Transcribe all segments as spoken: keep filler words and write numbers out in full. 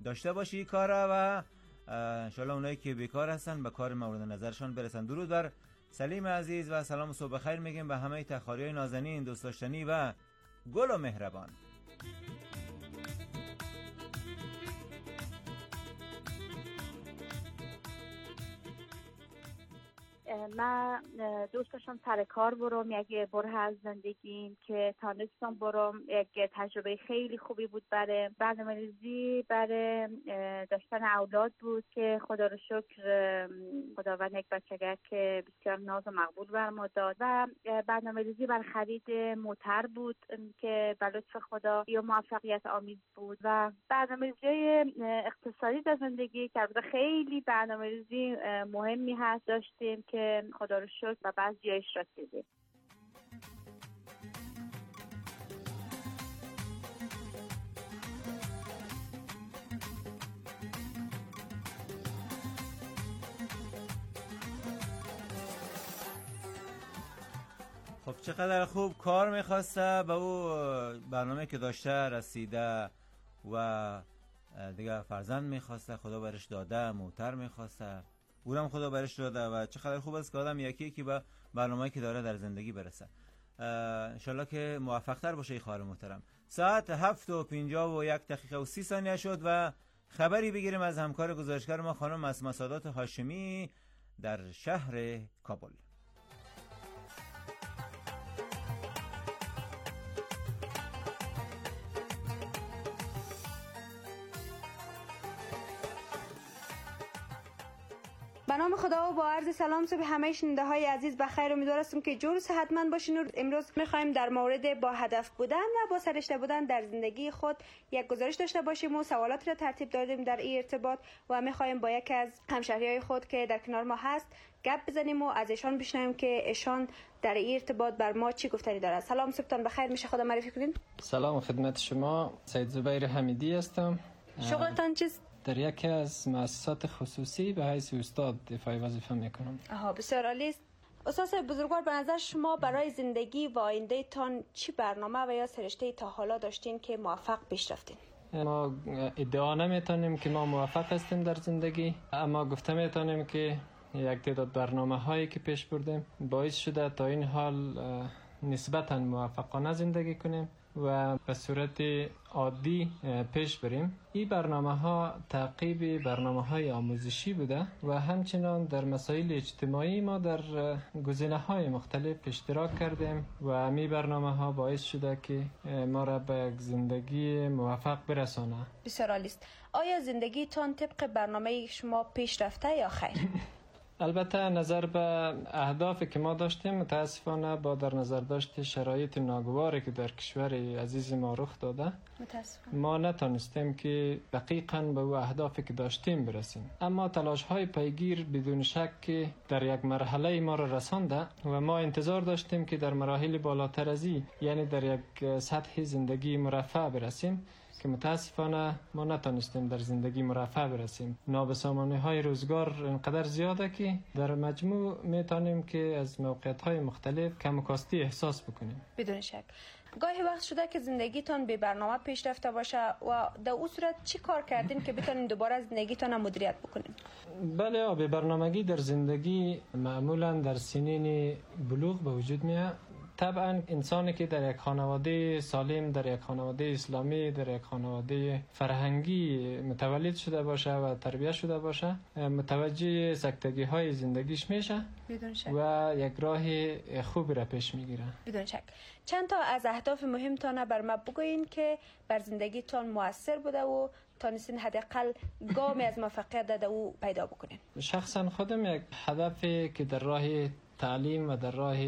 داشته باشی کار و انشالله اونایی که بیکار هستن به کار مورد نظرشان برسن. درود بر سلیم عزیز و سلام و صبح بخیر میگیم به همه تخاریای نازنین، دوست داشتنی و گل و مهربان. من دوست داشتم سر کار برم، یک بره از زندگیم که تانستم برم. یک تجربه خیلی خوبی بود. برای برنامه‌ریزی برای داشتن اولاد بود که خدا رو شکر خداوند یک بچگک که بسیار ناز و مقبول بر ما داد و برنامه‌ریزی بر خرید موتر بود که به لطف خدا یا موفقیت آمیز بود و برنامه‌ریزی اقتصادی در زندگی که البته خیلی برنامه‌ریزی مهمی هست داشتیم که خدا رو شکر و بعضی‌هاش رسیدیم. خب چقدر خوب کار میخواسته، به او برنامه که داشته رسیده و دیگه فرزند میخواسته، خدا برش داده، موتر میخواسته، اونم خدا برش داده و چقدر خوب است که آدم یکی یکی به برنامه‌ای که داره در زندگی برسه. انشالله که موفق تر باشه. خواهر محترم، ساعت هفت و پنجاه و یک دقیقه و سی ثانیه شد و خبری بگیریم از همکار گزارشگر ما خانم اسما سادات هاشمی در شهر کابل. به نام خدا و با عرض سلام صبح همه شنونده های عزیز بخیر. امیدوار هستم که جور و صحتمند باشین. و امروز میخوایم در مورد با هدف بودن و با سررشته بودن در زندگی خود یک گزارش داشته باشیم و سوالات را ترتیب دادیم در این ارتباط و میخوایم با یکی از همشهریای خود که در کنار ما هست گپ بزنیم و از ایشان بشنویم که ایشان در این ارتباط بر ما چی گفتنی دارند. سلام، صبحتان بخیر. میشه خود معرفی کنین؟ سلام خدمت شما، سید زبیر حمیدی هستم. شغلتان چیست؟ در یکی از مؤسسات خصوصی به حیث استاد دفاعی وظیفه میکنم. آها، بسیار عالی است. استاد بزرگوار، به نظر شما برای زندگی و آینده تان چی برنامه و یا سرشته تا حالا داشتین که موفق پیش رفتین؟ ما ادعا نمیتونیم که ما موفق هستیم در زندگی، اما گفته میتونیم که یک تعداد برنامه هایی که پیش بردیم باعث شده تا این حال نسبتاً موفقانه زندگی کنیم و به صورت عادی پیش بریم. این برنامه ها تعقیب برنامه های آموزشی بوده و همچنان در مسائل اجتماعی ما در گزینه های مختلف اشتراک کردیم و این برنامه ها باعث شده که ما را به زندگی موفق برسانه. بسیار عالی است. آیا زندگیتان طبق برنامه شما پیش رفته یا خیر؟ البته نظر به اهدافی که ما داشتیم متاسفانه با در نظر داشت شرایط ناگواری که در کشور عزیز ما رخ داده متاسفانه ما نتونستیم که دقیقاً به او اهدافی که داشتیم برسیم، اما تلاش های پیگیر بدون شک که در یک مرحله ما را رسانده و ما انتظار داشتیم که در مراحل بالاتر از این، یعنی در یک سطح زندگی مرفه برسیم که متاسفانه ما نتونستیم در زندگی مرفه برسیم. نابسامانی های روزگار اینقدر زیاده که در مجموع میتونیم که از موقعیت های مختلف کم و کاستی احساس بکنیم. بدون شک گاهی وقت شده که زندگیتان به برنامه پیش رفته باشه و در اون صورت چی کار کردین که بتونین دوباره زندگیتان رو مدیریت بکنین؟ بله، به برنامه‌ریزی در زندگی معمولا در سنین بلوغ به وجود میاد. طبعا انسانی که در یک خانواده سالم، در یک خانواده اسلامی، در یک خانواده فرهنگی متولد شده باشه و تربیت شده باشه متوجه سکتگی های زندگیش میشه بدون شک و یک راه خوبی را پیش میگیره. بدون شک. چند تا از اهداف مهمتان بر ما بگوین که بر زندگیتان موثر بوده و تانستین حداقل گامی از موفقیت در او پیدا بکنین. شخصا خودم یک هدفی که در راه تعلیم و در راه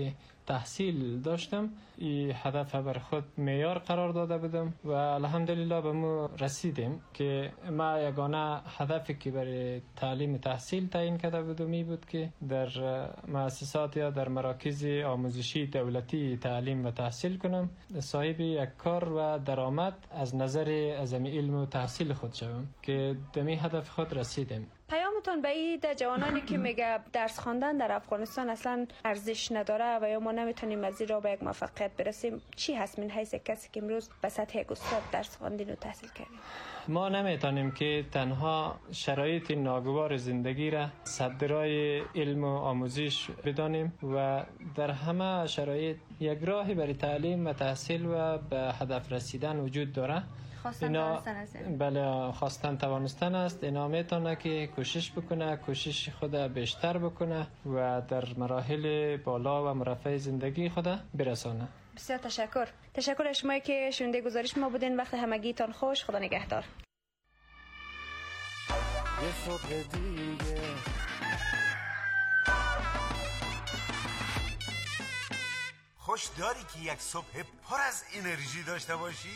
تحصیل داشتم، این هدف بر خود معیار قرار داده بودم و الحمدلله به ما رسیدیم که ما یگانه هدفی که برای تعلیم تحصیل تعیین کرده بودم این بود که در مؤسسات یا در مراکز آموزشی دولتی تعلیم و تحصیل کنم، صاحب یک کار و درآمد از نظر از علم و تحصیل خود شوم که به این هدف خود رسیدیم. پیام پیامتون به این جوانانی که میگه درس خواندن در افغانستان اصلا ارزش نداره و یا ما نمیتونیم از این راه به یک موفقیت برسیم، چی هست من حیث کسی که امروز به سطح یک استاد درس خواندین و تحصیل کردین؟ ما نمیتونیم که تنها شرایط ناگوار زندگی را صدرای علم و آموزش بدانیم و در همه شرایط یک راهی برای تعلیم و تحصیل و به هدف رسیدن وجود داره. خواستن توانستن است. بله، خواستن توانستن است. اینا میتونه که کوشش بکنه، کوشش خود بیشتر بکنه و در مراحل بالا و مرفع زندگی خود برسانه. بسیار تشکر. تشکر از شما که شنونده گزارش ما بودین. وقت همگیتان خوش. خدا نگهدار. یه صبح دیگه خوش داری که یک صبح پر از انرژی داشته باشی؟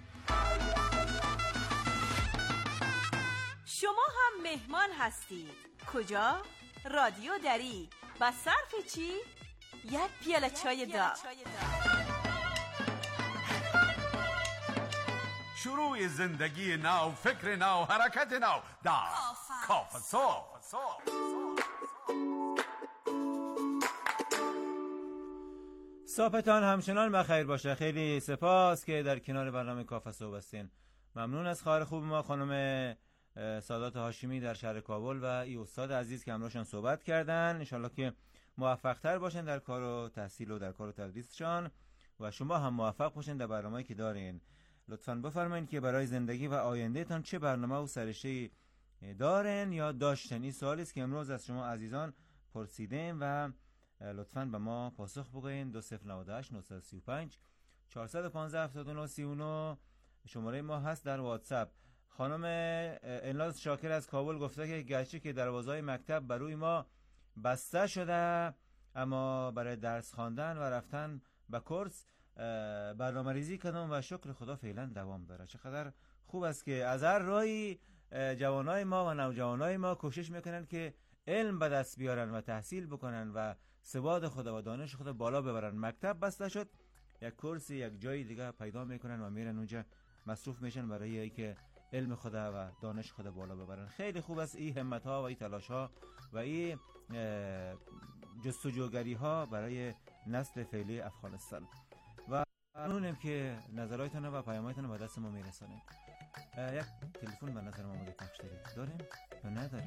شما هم مهمان هستید. کجا؟ رادیو دری. با صرف چی؟ یک پیاله چای داغ. شروع زندگی نو، فکر نو، حرکت نو. دا کافه صبح. صبحتان همچنان بخیر باشه. خیلی سپاس که در کنار برنامه کافه صبح هستین. ممنون از خواهر خوب ما خانم سادات هاشمی در شهر کابل و ای استاد عزیز که همراهشان صحبت کردن. انشالله که موفق تر باشن در کار و تحصیل و در کار و تدریسشان و شما هم موفق باشین در برنامه‌ای که دارین. لطفاً بفرمایید که برای زندگی و آینده تان چه برنامه و سررشته‌ای دارین یا داشتن. این سوالی است که امروز از شما عزیزان پرسیدیم و لطفاً به ما پاسخ بگوین. دو صفر نه هشت نه سه پنج چهار یک پنج هفت نه سه نه شماره ما هست در واتساپ. خانم الناز شاکر از کابل گفته که گرچه که دروازه‌های مکتب بروی ما بسته شده اما برای درس خواندن و رفتن به کورس برنامه ریزی کردم و شکر خدا فعلا دوام داره. چقدر خوب است که از هر راهی جوانای ما و نوجوانای ما کوشش میکنن که علم به دست بیارن و تحصیل بکنن و سواد خدا و دانش خدا بالا ببرن. مکتب بسته شد، یک کورس یک جای دیگه پیدا میکنن و میرن اونجا مصروف میشن برای اینکه علم خدا و دانش خدا بالا ببرن. خیلی خوب است این همت ها و این تلاش ها و این جستجوگری ها برای نسل فعلی افغانستان و ممنونم که نظراتتون و پیاماتتون به دست ما میرسونید. یک تلفن به نظر ما مورد پخش داریم یا نداریم؟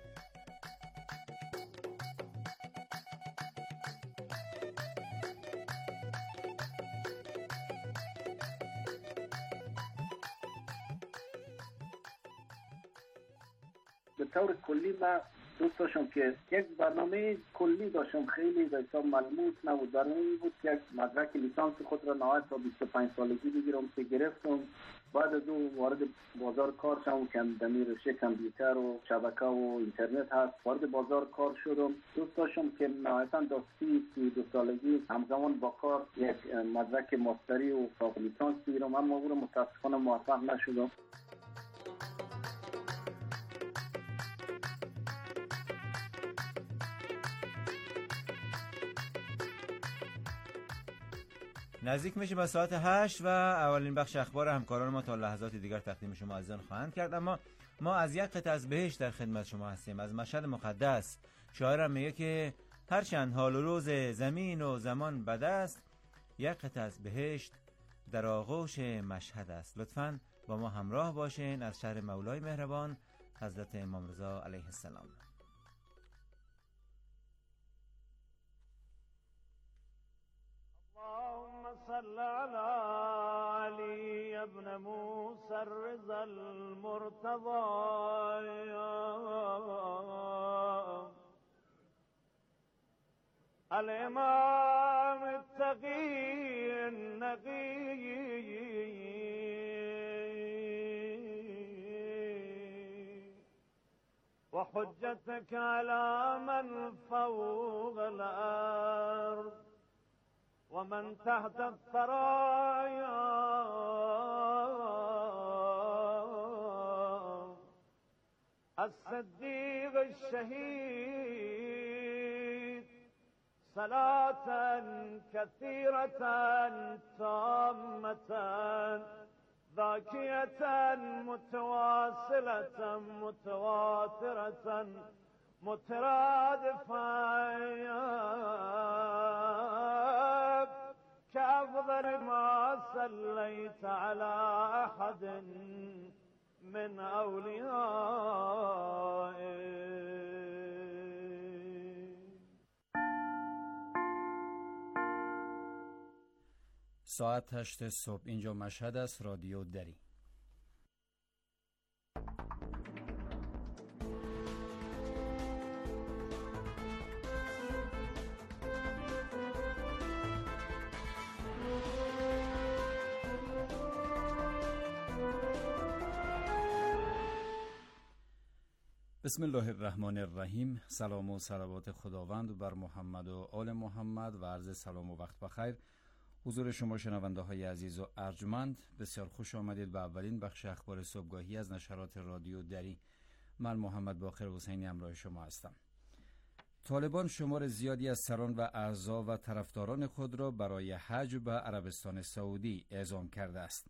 به طور کلی من دوست داشتم که یک برنامه کلی داشتم خیلی به حساب ملموس نبود. برنامه بود که یک مدرک لیسانس خود را نهایت تا بیست و پنج سالگی بگیرم که گرفتم. بعد از اون وارد بازار کار شدم که دمی رشته کامپیوتر و شبکه و اینترنت هست. وارد بازار کار شدم. دوست داشتم که نهایتا تا سی سی دو سالگی همزمان با کار یک مدرک ماستری و فوق لیسانس بگیرم، اما او را متاسفانه موفق نشدم. نزدیک میشه به ساعت هشت و اولین بخش اخبار همکاران ما تا لحظات دیگر تقدیم شما عزیزان خواهند کرد. اما ما از یک قطعه از بهشت در خدمت شما هستیم. از مشهد مقدس. شاعرم میگه که هرچند حال و روز زمین و زمان بد است، یک قطعه از بهشت در آغوش مشهد است. لطفاً با ما همراه باشین. از شهر مولای مهربان حضرت امام رضا علیه السلام. صل على علي ابن موسى الرضا المرتضى الإمام التقي النقي وحجتك على من فوق الأرض ومن تحت الثرايا الصديق الشهيد صلاة كثيرة تامة ذاكية متواصلة متواترة مترادفة كأفضل ما صليت على أحد من أوليائك. ساعت هشت صبح، اینجا مشهد است، رادیو دری. بسم الله الرحمن الرحیم. سلام و صلوات خداوند بر محمد و آل محمد و عرض سلام و وقت بخیر حضور شما شنونده های عزیز و ارجمند. بسیار خوش آمدید به اولین بخش اخبار صبحگاهی از نشرات رادیو دری. من محمد باقر حسینی همراه شما هستم. طالبان شمار زیادی از سران و اعضا و طرفداران خود را برای حج به عربستان سعودی اعزام کرده است.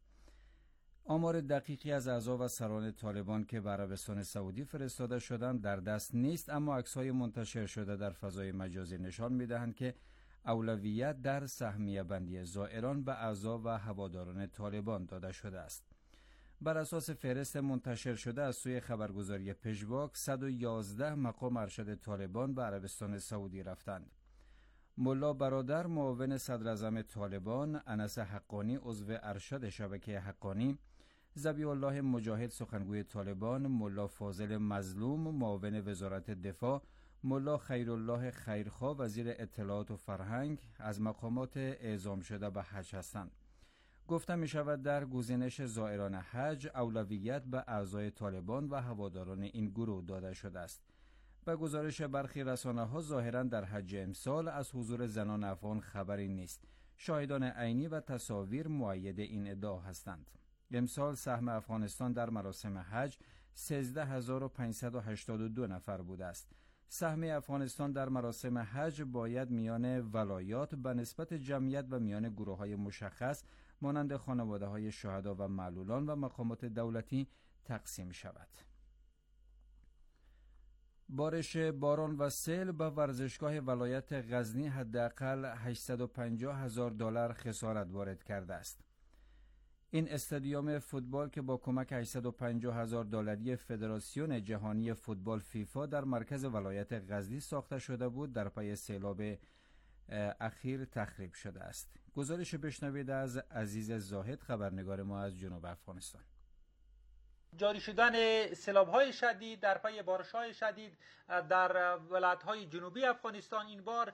آمار دقیقی از اعضا و سران طالبان که به عربستان سعودی فرستاده شدند در دست نیست، اما عکس‌های منتشر شده در فضای مجازی نشان می‌دهند که اولویت در سهمیه بندی زائران به اعضا و هواداران طالبان داده شده است. بر اساس فهرست منتشر شده از سوی خبرگزاری پژواک، صد و یازده مقام ارشد طالبان به عربستان سعودی رفتند. ملا برادر معاون صدراعظم طالبان، انس حقانی عضو ارشد شبکه حقانی، ذبیح الله مجاهد سخنگوی طالبان، ملا فاضل مظلوم معاون وزارت دفاع، ملا خیرالله خیرخواه وزیر اطلاعات و فرهنگ از مقامات اعزام شده به حج هستند. گفته می شود در گزینش زائران حج اولویت به اعضای طالبان و هواداران این گروه داده شده است. به گزارش برخی رسانه‌ها ظاهراً در حج امسال از حضور زنان افغان خبری نیست. شاهدان عینی و تصاویر مؤید این ادعا هستند. امسال سهم افغانستان در مراسم حج سیزده هزار و پانصد و هشتاد و دو نفر بوده است. سهم افغانستان در مراسم حج باید میان ولایات به نسبت جمعیت و میان گروه‌های مشخص مانند خانواده‌های شهدا و معلولان و مقامات دولتی تقسیم شود. بارش باران و سیل به ورزشگاه ولایت غزنی حداقل هشتصد و پنجاه هزار دلار خسارت وارد کرده است. این استادیوم فوتبال که با کمک هشتصد و پنجاه هزار دلاری فدراسیون جهانی فوتبال فیفا در مرکز ولایت غزنی ساخته شده بود، در پی سیلاب اخیر تخریب شده است. گزارش بشنوید از عزیز زاهد، خبرنگار ما از جنوب افغانستان. جاری شدن سیلاب‌های شدید در پی بارش‌های شدید در ولایت‌های جنوبی افغانستان، این بار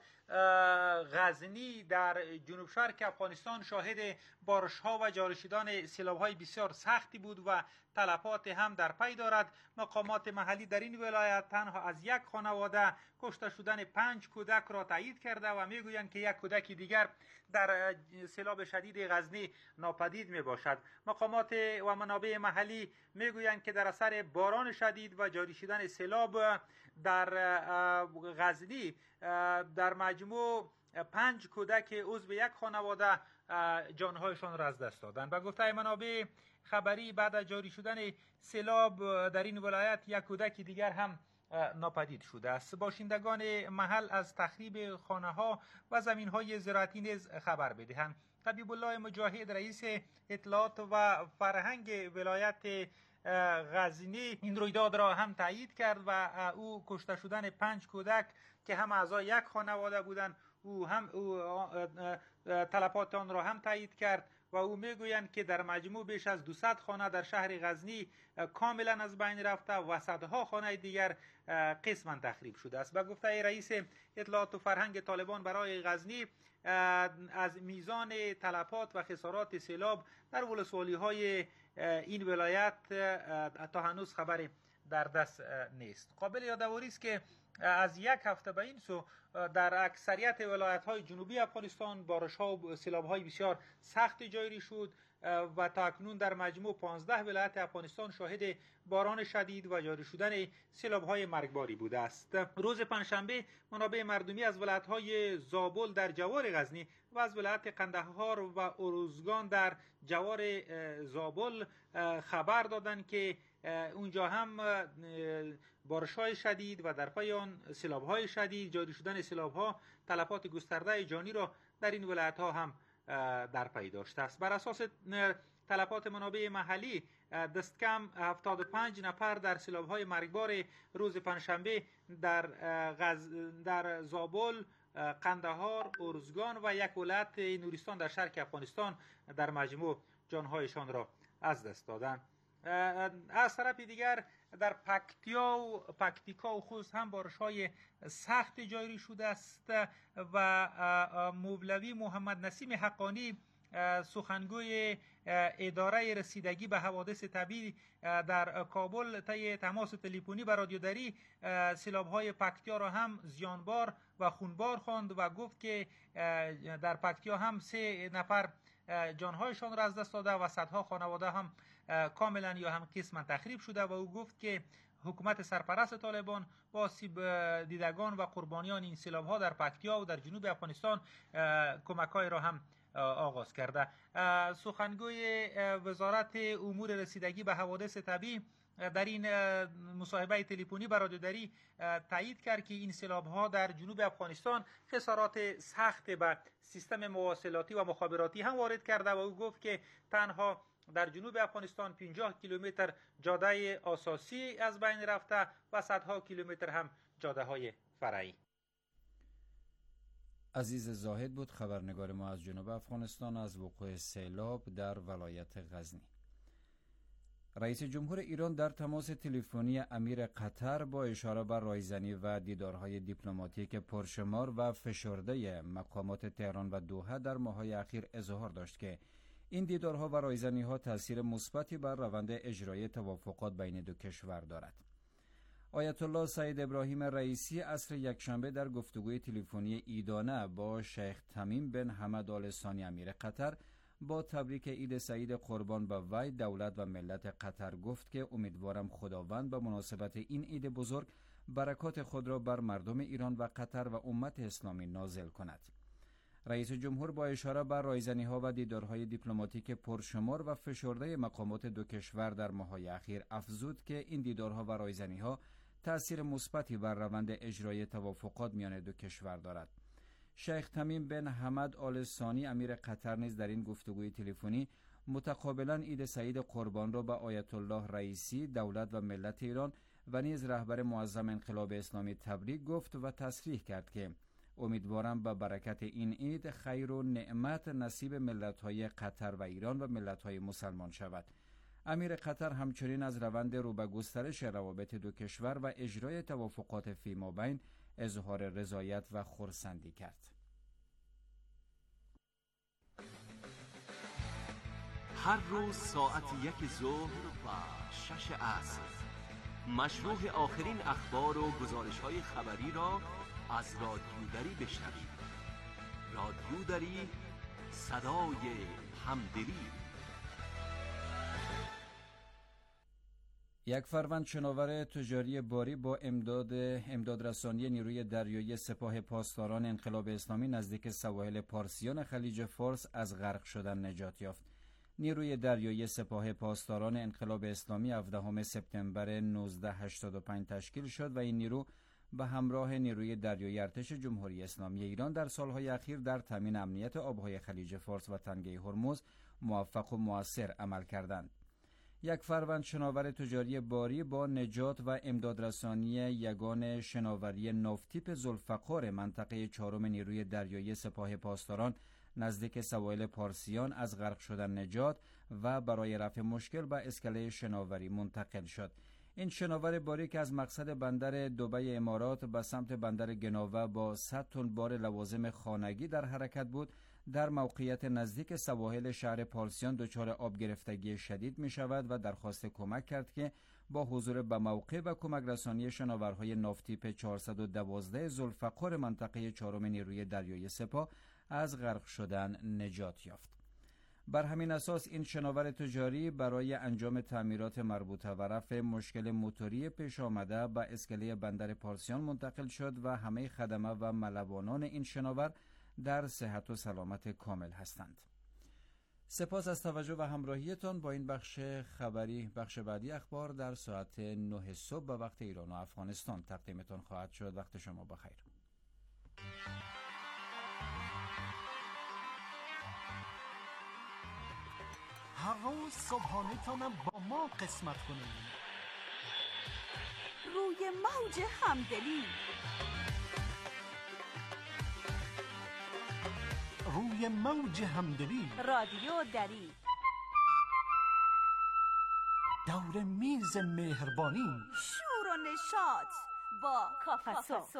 غزنی در جنوب شرق افغانستان شاهد بارش‌ها و جاری شدن سیلاب‌های بسیار سختی بود و تلفات هم در پی دارد. مقامات محلی در این ولایت تنها از یک خانواده کشته شدن پنج کودک را تایید کرده و میگویند که یک کودک دیگر در سیلاب شدید غزنی ناپدید می باشد. مقامات و منابع محلی میگویند که در اثر باران شدید و جاری شدن سیلاب در غزنی در مجموع پنج کودک عضو یک خانواده جانهایشان را از دست دادند. به گفته منابع خبری بعد از جاری شدن سیلاب در این ولایت یک کودک دیگر هم ناپدید شده است. باشندگان محل از تخریب خانه ها و زمین های زراعتی نیز خبر بدهند. طبیب الله مجاهد رئیس اطلاعات و فرهنگ ولایت غزنی این رویداد را هم تایید کرد و او کشته شدن پنج کودک که هم اعضای یک خانواده بودند او هم او تلفات آن را هم تایید کرد و او میگویند که در مجموع بیش از دویست خانه در شهر غزنی کاملا از بین رفته و صدها خانه دیگر قسما تخریب شده است. به گفته رئیس اطلاعات و فرهنگ طالبان برای غزنی، از میزان تلفات و خسارات سیلاب در ولسوالی های این ولایت تا هنوز خبری در دست نیست. قابل یادآوری است که از یک هفته به این سو در اکثریت ولایت‌های جنوبی افغانستان بارش‌ها و سیلاب‌های بسیار سخت جاری شد. و تا اکنون در مجموع پانزده ولایت افغانستان شاهد باران شدید و جاری شدن سیلاب‌های مرگباری بوده است. روز پنجشنبه منابع مردمی از ولایت‌های زابل در جوار غزنی و از ولایت قندهار و ارزگان در جوار زابل خبر دادند که اونجا هم بارش‌های شدید و در پای آن سیلاب‌های شدید، جاری شدن سیلاب‌ها تلفات گسترده جانی را در این ولایت‌ها هم در پی داشته است. بر اساس تلفات منابع محلی دست کم هفتاد و پنج نفر در سیلاب‌های مرگبار روز پنجشنبه در غز... در زابل، قندهار، ارزگان و یک ولایت نورستان در شرق افغانستان در مجموع جانهایشان را از دست دادند. از طرف دیگر در پکتیا و پکتیکا و خوست هم بارش‌های سخت جاری شده است و مولوی محمد نسیم حقانی سخنگوی اداره رسیدگی به حوادث طبیعی در کابل طی تماس تلفنی با رادیو دری سیلاب‌های پکتیا را هم زیانبار و خونبار خواند و گفت که در پکتیا هم سه نفر جانهایشان را از دست داده و صدها خانواده هم کاملا یا هم قسما تخریب شده و او گفت که حکومت سرپرست طالبان با آسیب دیدگان و قربانیان این سیلاب‌ها در پکتیا و در جنوب افغانستان کمک‌های را هم آغاز کرده. سخنگوی وزارت امور رسیدگی به حوادث طبیعی در این مصاحبه تلفنی با رادیو دری تایید کرد که این سیلاب‌ها در جنوب افغانستان خسارات سخت به سیستم مواصلاتی و مخابراتی هم وارد کرده و او گفت که تنها در جنوب افغانستان پنجاه کیلومتر جاده اساسی از بین رفته و صدها کیلومتر هم جاده‌های فرعی. عزیز زاهد بود خبرنگار ما از جنوب افغانستان از وقوع سیلاب در ولایت غزنی. رئیس جمهور ایران در تماس تلفنی امیر قطر با اشاره بر رایزنی و دیدارهای دیپلماتیک پرشمار و فشرده مقامات تهران و دوحه در ماه‌های اخیر اظهار داشت که این دیدارها و رایزنی‌ها تأثیر مثبتی بر روند اجرای توافقات بین دو کشور دارد. آیت الله سعید ابراهیم رئیسی عصر یکشنبه در گفتگوی تلفنی عیدانه با شیخ تمیم بن حمد آل ثانی امیر قطر با تبریک عید سعید قربان به وی دولت و ملت قطر گفت که امیدوارم خداوند به مناسبت این عید بزرگ برکات خود را بر مردم ایران و قطر و امت اسلامی نازل کند. رئیس جمهور با اشاره بر رایزنی‌ها و دیدارهای دیپلماتیک پرشمار و فشرده مقامات دو کشور در ماه‌های اخیر افزود که این دیدارها و رایزنی‌ها تأثیر مثبتی بر روند اجرای توافقات میان دو کشور دارد. شیخ تمیم بن حمد آل ثانی امیر قطر نیز در این گفتگوی تلفنی متقابلا عید سعید قربان را به آیت الله رئیسی دولت و ملت ایران و نیز رهبر معظم انقلاب اسلامی تبریک گفت و تصریح کرد که امیدوارم به برکت این عید خیر و نعمت نصیب ملت‌های قطر و ایران و ملت‌های مسلمان شود. امیر قطر همچنین از روند رو به گسترش روابط دو کشور و اجرای توافقات فیمابین اظهار رضایت و خرسندی کرد. هر روز ساعت یک ظهر و شش عصر مشروع آخرین اخبار و گزارش‌های خبری را از رادیو دری بشنوید. رادیو دری، صدای همدلی. یک فروند شناور تجاری باری با امداد امدادرسانی نیروی دریایی سپاه پاسداران انقلاب اسلامی نزدیک سواحل پارسیان خلیج فارس از غرق شدن نجات یافت. نیروی دریایی سپاه پاسداران انقلاب اسلامی هفدهم سپتامبر نوزده هشتاد و پنج تشکیل شد و این نیرو به همراه نیروی دریایی ارتش جمهوری اسلامی ایران در سالهای اخیر در تامین امنیت آبهای خلیج فارس و تنگه هرمز موفق و مؤثر عمل کردند. یک فروند شناور تجاری باری با نجات و امدادرسانی یگان شناوری نافتیپ ذوالفقار منطقه چهارم نیروی دریایی سپاه پاسداران نزدیک سواحل پارسیان از غرق شدن نجات و برای رفع مشکل به اسکله شناوری منتقل شد. این شناور باری که از مقصد بندر دبی امارات به سمت بندر گناوه با صد تن بار لوازم خانگی در حرکت بود، در موقعیت نزدیک سواحل شهر پارسیان دچار آب گرفتگی شدید می شود و درخواست کمک کرد که با حضور به موقع و کمک رسانی شناورهای نافتیپ چهارصد و دوازده ذوالفقار منطقه چهارم نیروی دریایی سپاه از غرق شدن نجات یافت. بر همین اساس این شناور تجاری برای انجام تعمیرات مربوطه و رفع مشکل موتوری پیش آمده به اسکله بندر پارسیان منتقل شد و همه خدمه و ملوانان این شناور در صحت و سلامت کامل هستند. سپاس از توجه و همراهیتان با این بخش خبری. بخش بعدی اخبار در ساعت نه صبح به وقت ایران و افغانستان تقدیمتان خواهد شد. وقت شما بخیر. هر روز صبحانه تانم با ما قسمت کنیم. روی موج همدلی، روی موج همدلی، رادیو دری، دور میز مهربانی، شور و نشاط با کافسو.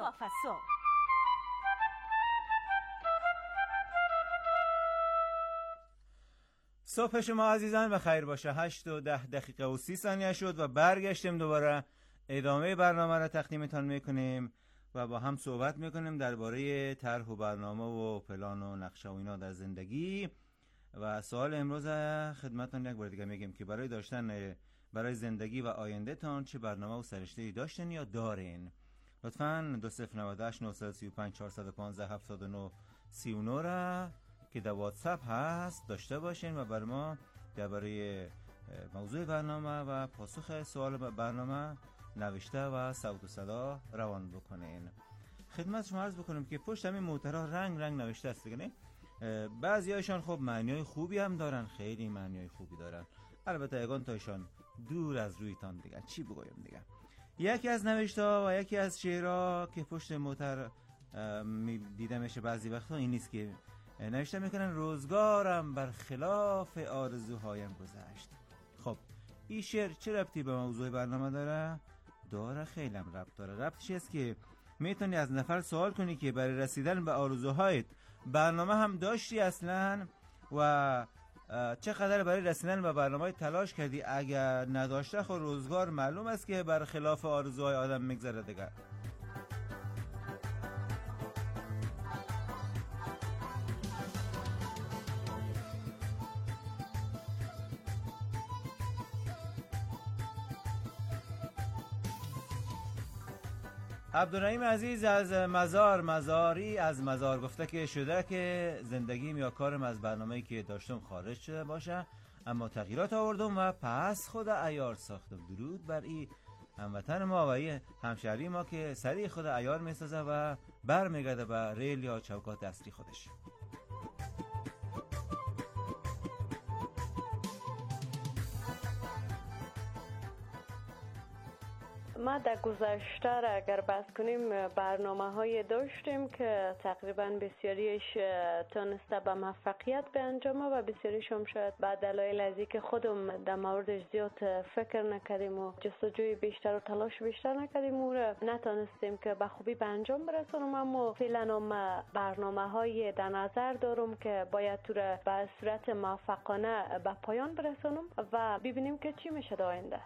صبح شما عزیزان و خیر باشه. هشت و ده دقیقه و سی ثانیه شد و برگشتیم دوباره ادامه برنامه را تقدیمتان میکنیم و با هم صحبت میکنیم درباره طرح و برنامه و پلان و نقشه و اینا در زندگی. و سوال امروز خدمتتون یک بار دیگه میگیم که برای داشتن برای زندگی و آینده تان چه برنامه و سرشته‌ای داشتین یا دارین؟ لطفاً دو صفر نود و هشت نه سه پنج چهار یک پنج هفت نه سه نه را که در واتساپ هست داشته باشین و بر ما درباره موضوع برنامه و پاسخ سوال برنامه نوشته و صوت و صدا روان بکنین. خدمت شما عرض بکنم که پشت همین موترها رنگ رنگ نوشته است دیگه، نه؟ بعضی هایشان خب معنی خوبی هم دارن، خیلی معنی خوبی دارن، البته یگان تایشان دور از رویتان دیگه. چی بگویم دیگه؟ یکی از نوشته ها و یکی از شعرها که پشت موتر دیده میشه بعضی وقتا این نیست که نوشته میکنن روزگارم بر خلاف آرزوهایم گذشت. خب این شعر چه ربطی به موضوع برنامه داره؟ داره، خیلی هم ربط داره. ربطش است که میتونی از نفر سوال کنی که برای رسیدن به آرزوهایت برنامه هم داشتی اصلا و چقدر برای رسیدن به برنامه تلاش کردی. اگر نداشته خب روزگار معلوم است که بر خلاف آرزوهای آدم میگذره دیگه. عبدالرحیم عزیز از مزار مزاری از مزار گفته که شده که زندگیم یا کارم از برنامه‌ای که داشتم خارج شده باشه، اما تغییرات آوردم و پس خود عیار ساختم. درود بر این هموطن ما و این همشهری ما که سریع خود عیار میسازه و برمیگرده به ریل یا چوکات اصلی خودش. ما در گذشته را اگر بحث کنیم برنامه های داشتیم که تقریبا بسیاریش تونسته به موفقیت به انجامه و بسیاریش هم شاید به دلایل از اینکه خودم در موردش زیاد فکر نکردیم و جستجوی بیشتر و تلاش بیشتر نکردیم و را نتونستیم که به خوبی به انجام برسونم. اما فعلا هم برنامه های در نظر دارم که باید تو را به صورت موفقانه به پایان برسونم و ببینیم که چی میشه در آینده.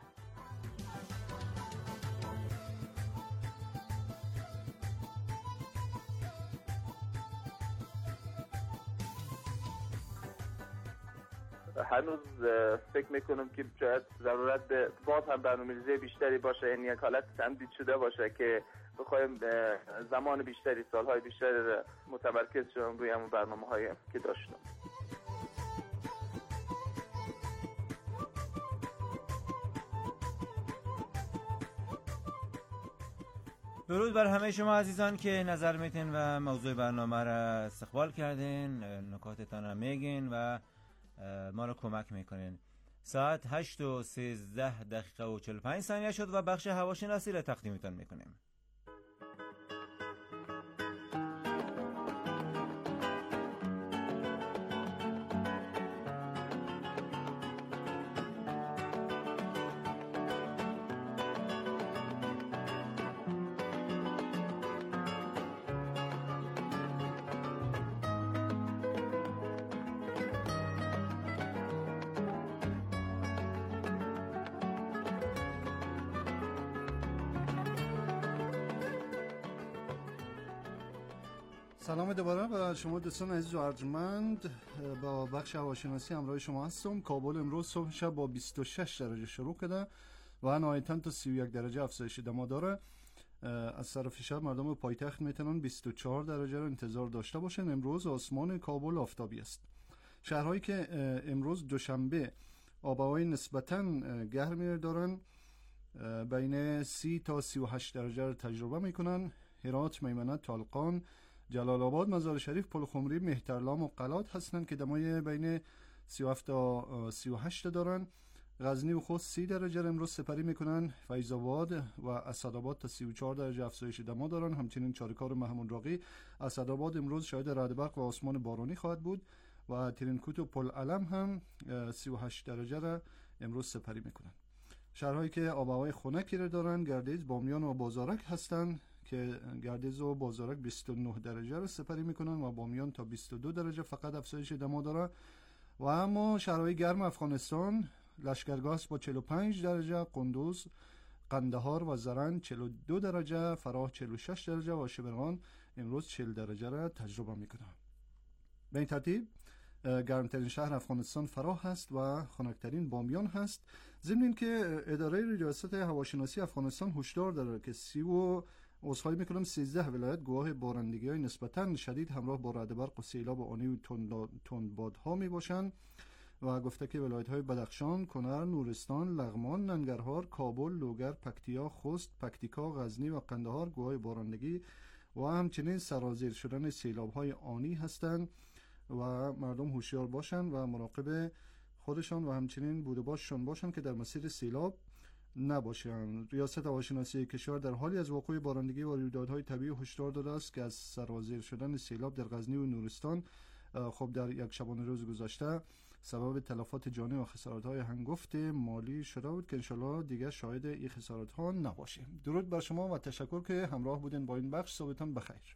هنوز فکر میکنم که شاید ضرورت به باز هم برنامه‌ریزی بیشتری باشه، یعنی یک حالت تمدید شده باشه که بخوایم زمان بیشتری، سالهای بیشتری متمرکز شدم روی همون برنامه‌هایی که داشتم. درود بر همه شما عزیزان که نظر میتین و موضوع برنامه را استقبال کردین، نکاتتان را میگین و ما رو کمک میکنین. ساعت هشت و سیزده دقیقه و چهل و پنج ثانیه شد و بخش هواشناسی را تقدیمتان میکنیم. سلام دوباره و شما دوستان عزیز و ارجمند. با بخش هواشناسی همراه شما هستم. کابل امروز صبح شب با بیست و شش درجه شروع کرده و نهایتاً تا سی و یک درجه افزایش دما داره. از طرف شب مردم پایتخت میتونن بیست و چهار درجه رو انتظار داشته باشن. امروز آسمان کابل آفتابی است. شهرهایی که امروز دوشنبه آب و هوای نسبتاً گرمی دارن بین سی تا سی و هشت درجه رو تجربه میکنن. هرات، میمنه، طالقان، جلال آباد، مزار شریف، پلخمری، مهترلام و قلات هستند که دمای بین سی و هفت تا سی و هشت دارن. غزنی و خوست سی درجه امروز سپری میکنن. فیض آباد و اسدآباد تا سی و چهار درجه افزایش دما دارن. همچنین چاریکار و محمود راقی، اسدآباد امروز شاهد رعدبرق و آسمان بارانی خواهد بود و ترینکوت و پل علم هم سی و هشت درجه را امروز سپری میکنن. شهرهایی که آب و هوای خنکی را دارن گردیز، بامیان و بازارک هستند که گردیز و بازارک بیست و نه درجه را سپری میکنن و بامیان تا بیست و دو درجه فقط افزایش دما داره. و اما شهرهای گرم افغانستان، لشکرگاه با چهل و پنج درجه، قندوز، قندهار و زرند چهل و دو درجه، فراه چهل و شش درجه و شبرغان امروز چهل درجه را تجربه میکنن. به این ترتیب گرمترین شهر افغانستان فراه هست و خنکترین بامیان هست. ضمن این که اداره ریاست هواشناسی افغانستان هشدار داره که سی و عذرخواهی میکنم سیزده ولایت گواه بارندگی های نسبتاً شدید همراه با رعدبرق و سیلاب آنی و تندبادها می باشند و گفته که ولایت های بدخشان، کنر، نورستان، لغمان، ننگرهار، کابل، لوگر، پکتیا، خوست، پکتیکا، غزنی و قندهار گواه بارندگی و همچنین سرازیر شدن سیلاب های آنی هستند و مردم هوشیار باشند و مراقب خودشان و همچنین بود و باششان باشند که در مسیر سیلاب نباشند. ریاست هواشناسی کشور در حالی از وقوع بارندگی و رویدادهای طبیعی هشدار داده است که از سرازیر شدن سیلاب در غزنی و نورستان خب در یک شبانه روز گذشته سبب تلفات جانی و خسارت‌های هنگفت مالی شده بود که انشالله دیگر شاهد این خسارت‌ها نباشیم. درود بر شما و تشکر که همراه بودین با این بخش. صبحتان بخیر.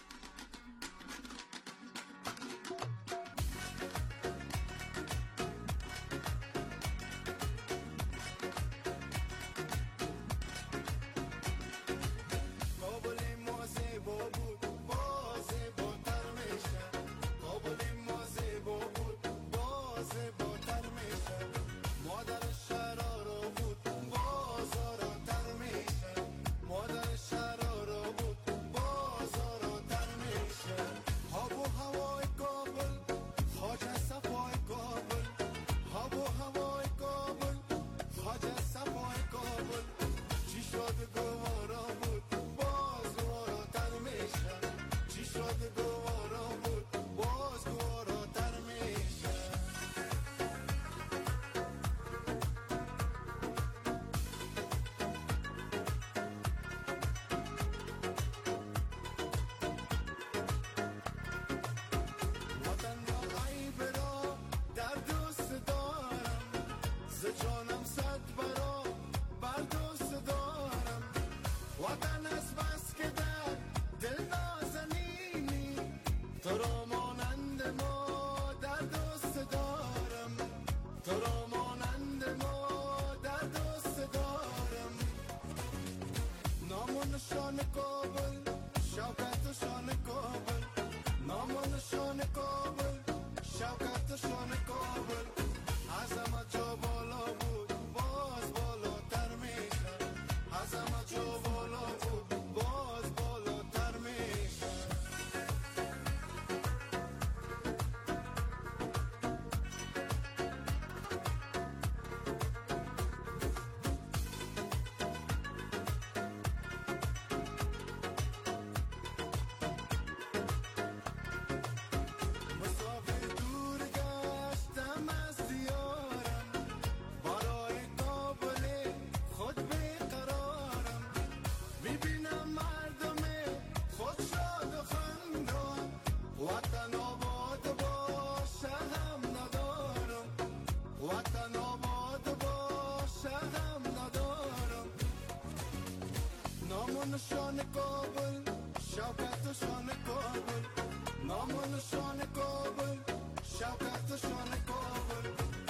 نشان کابل، شوکت و شان کابل، نام و نشان کابل، شوکت و شان کابل،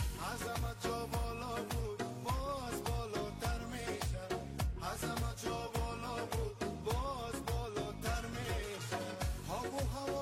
عظمت جا بالا بود باز بالاتر میشه، عظمت جا بالا بود باز بالاتر میشه. هوا هوا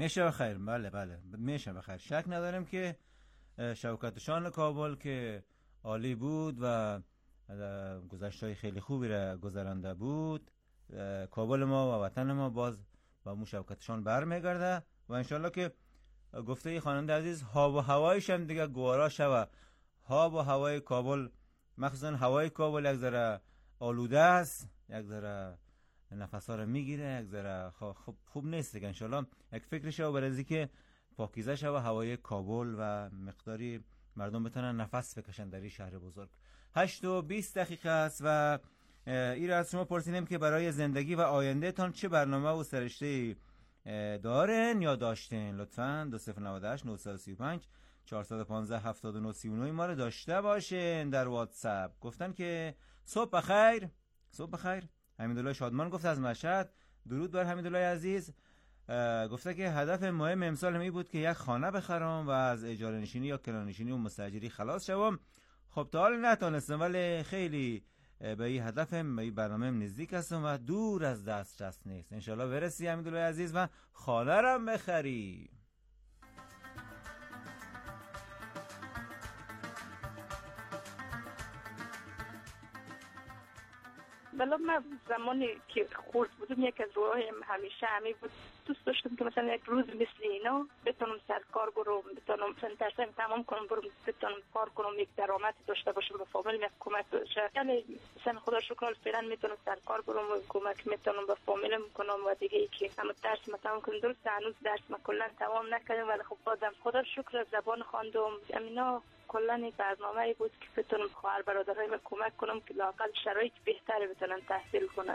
میشه بخیر. بله بله میشه بخیر. شک ندارم که شوکت شان کابل که عالی بود و گذشته‌های خیلی خوبی را گذرانده بود. کابل ما و وطن ما باز با مو شوکتشان برمیگرده و انشالله که گفته خواننده عزیز ها و هوایش هم دیگه گوارا شوه. ها و هوای کابل، مخصوصا هوای کابل یک ذره آلوده است، یک ذره نفس‌ها رو میگیره، یک ذره خوب خوب نیست دیگه. انشالله یک فکر شو برازی که پاکیزه شوه هوای کابل و مقداری مردم بتونن نفس بکشن در این شهر بزرگ. هشت و بیست دقیقه است و این را از شما پرسیدیم که برای زندگی و آینده تان چه برنامه و سرشته دارن یا داشتین. لطفاً دو صفر نود و هشت نه سه پنج چهارصد و پانزده هفتاد و نه سی و نه ما رو داشته باشین در واتساپ. گفتن که صبح بخیر. صبح بخیر. حمیدالله شادمان گفت از مشهد. درود بر حمیدالله عزیز. گفته که هدف مهم امسال می بود که یک خانه بخرم و از اجاره نشینی یا کرانشینی و مستاجری خلاص شوم. خب تا حال نتونستم ولی خیلی به این هدفم، به این برنامه‌ام نزدیک هستم و دور از دسترس نیست. انشالله برسی حمیدالله عزیز و خانه را بخری. بلا من زمانی که خورد بودم یک از رویایم همیشه همی بود، دوست داشتم که مثلا یک روز مثل اینا بتونم سرکار برم، بتونم فنترسم تمام کنم، برم بتونم کار کنم، یک درآمد داشته باشم، به فامیل یک کمک بشه. یعنی مثلا خدا شکر فعلا میتونم سرکار برم و کمک میتونم به فامیلم کنم و دیگه ای که هم درس ما تمام کنم. درست هنوز درس ما کلا تمام نکردم ولی خب بازم خدا شکر زبان خواندم. امینا کلا برنامه‌ای بود که بتونم خواهر برادرهایم کمک کنم که لااقل شرایط بهتری بتونن تحصیل کنن.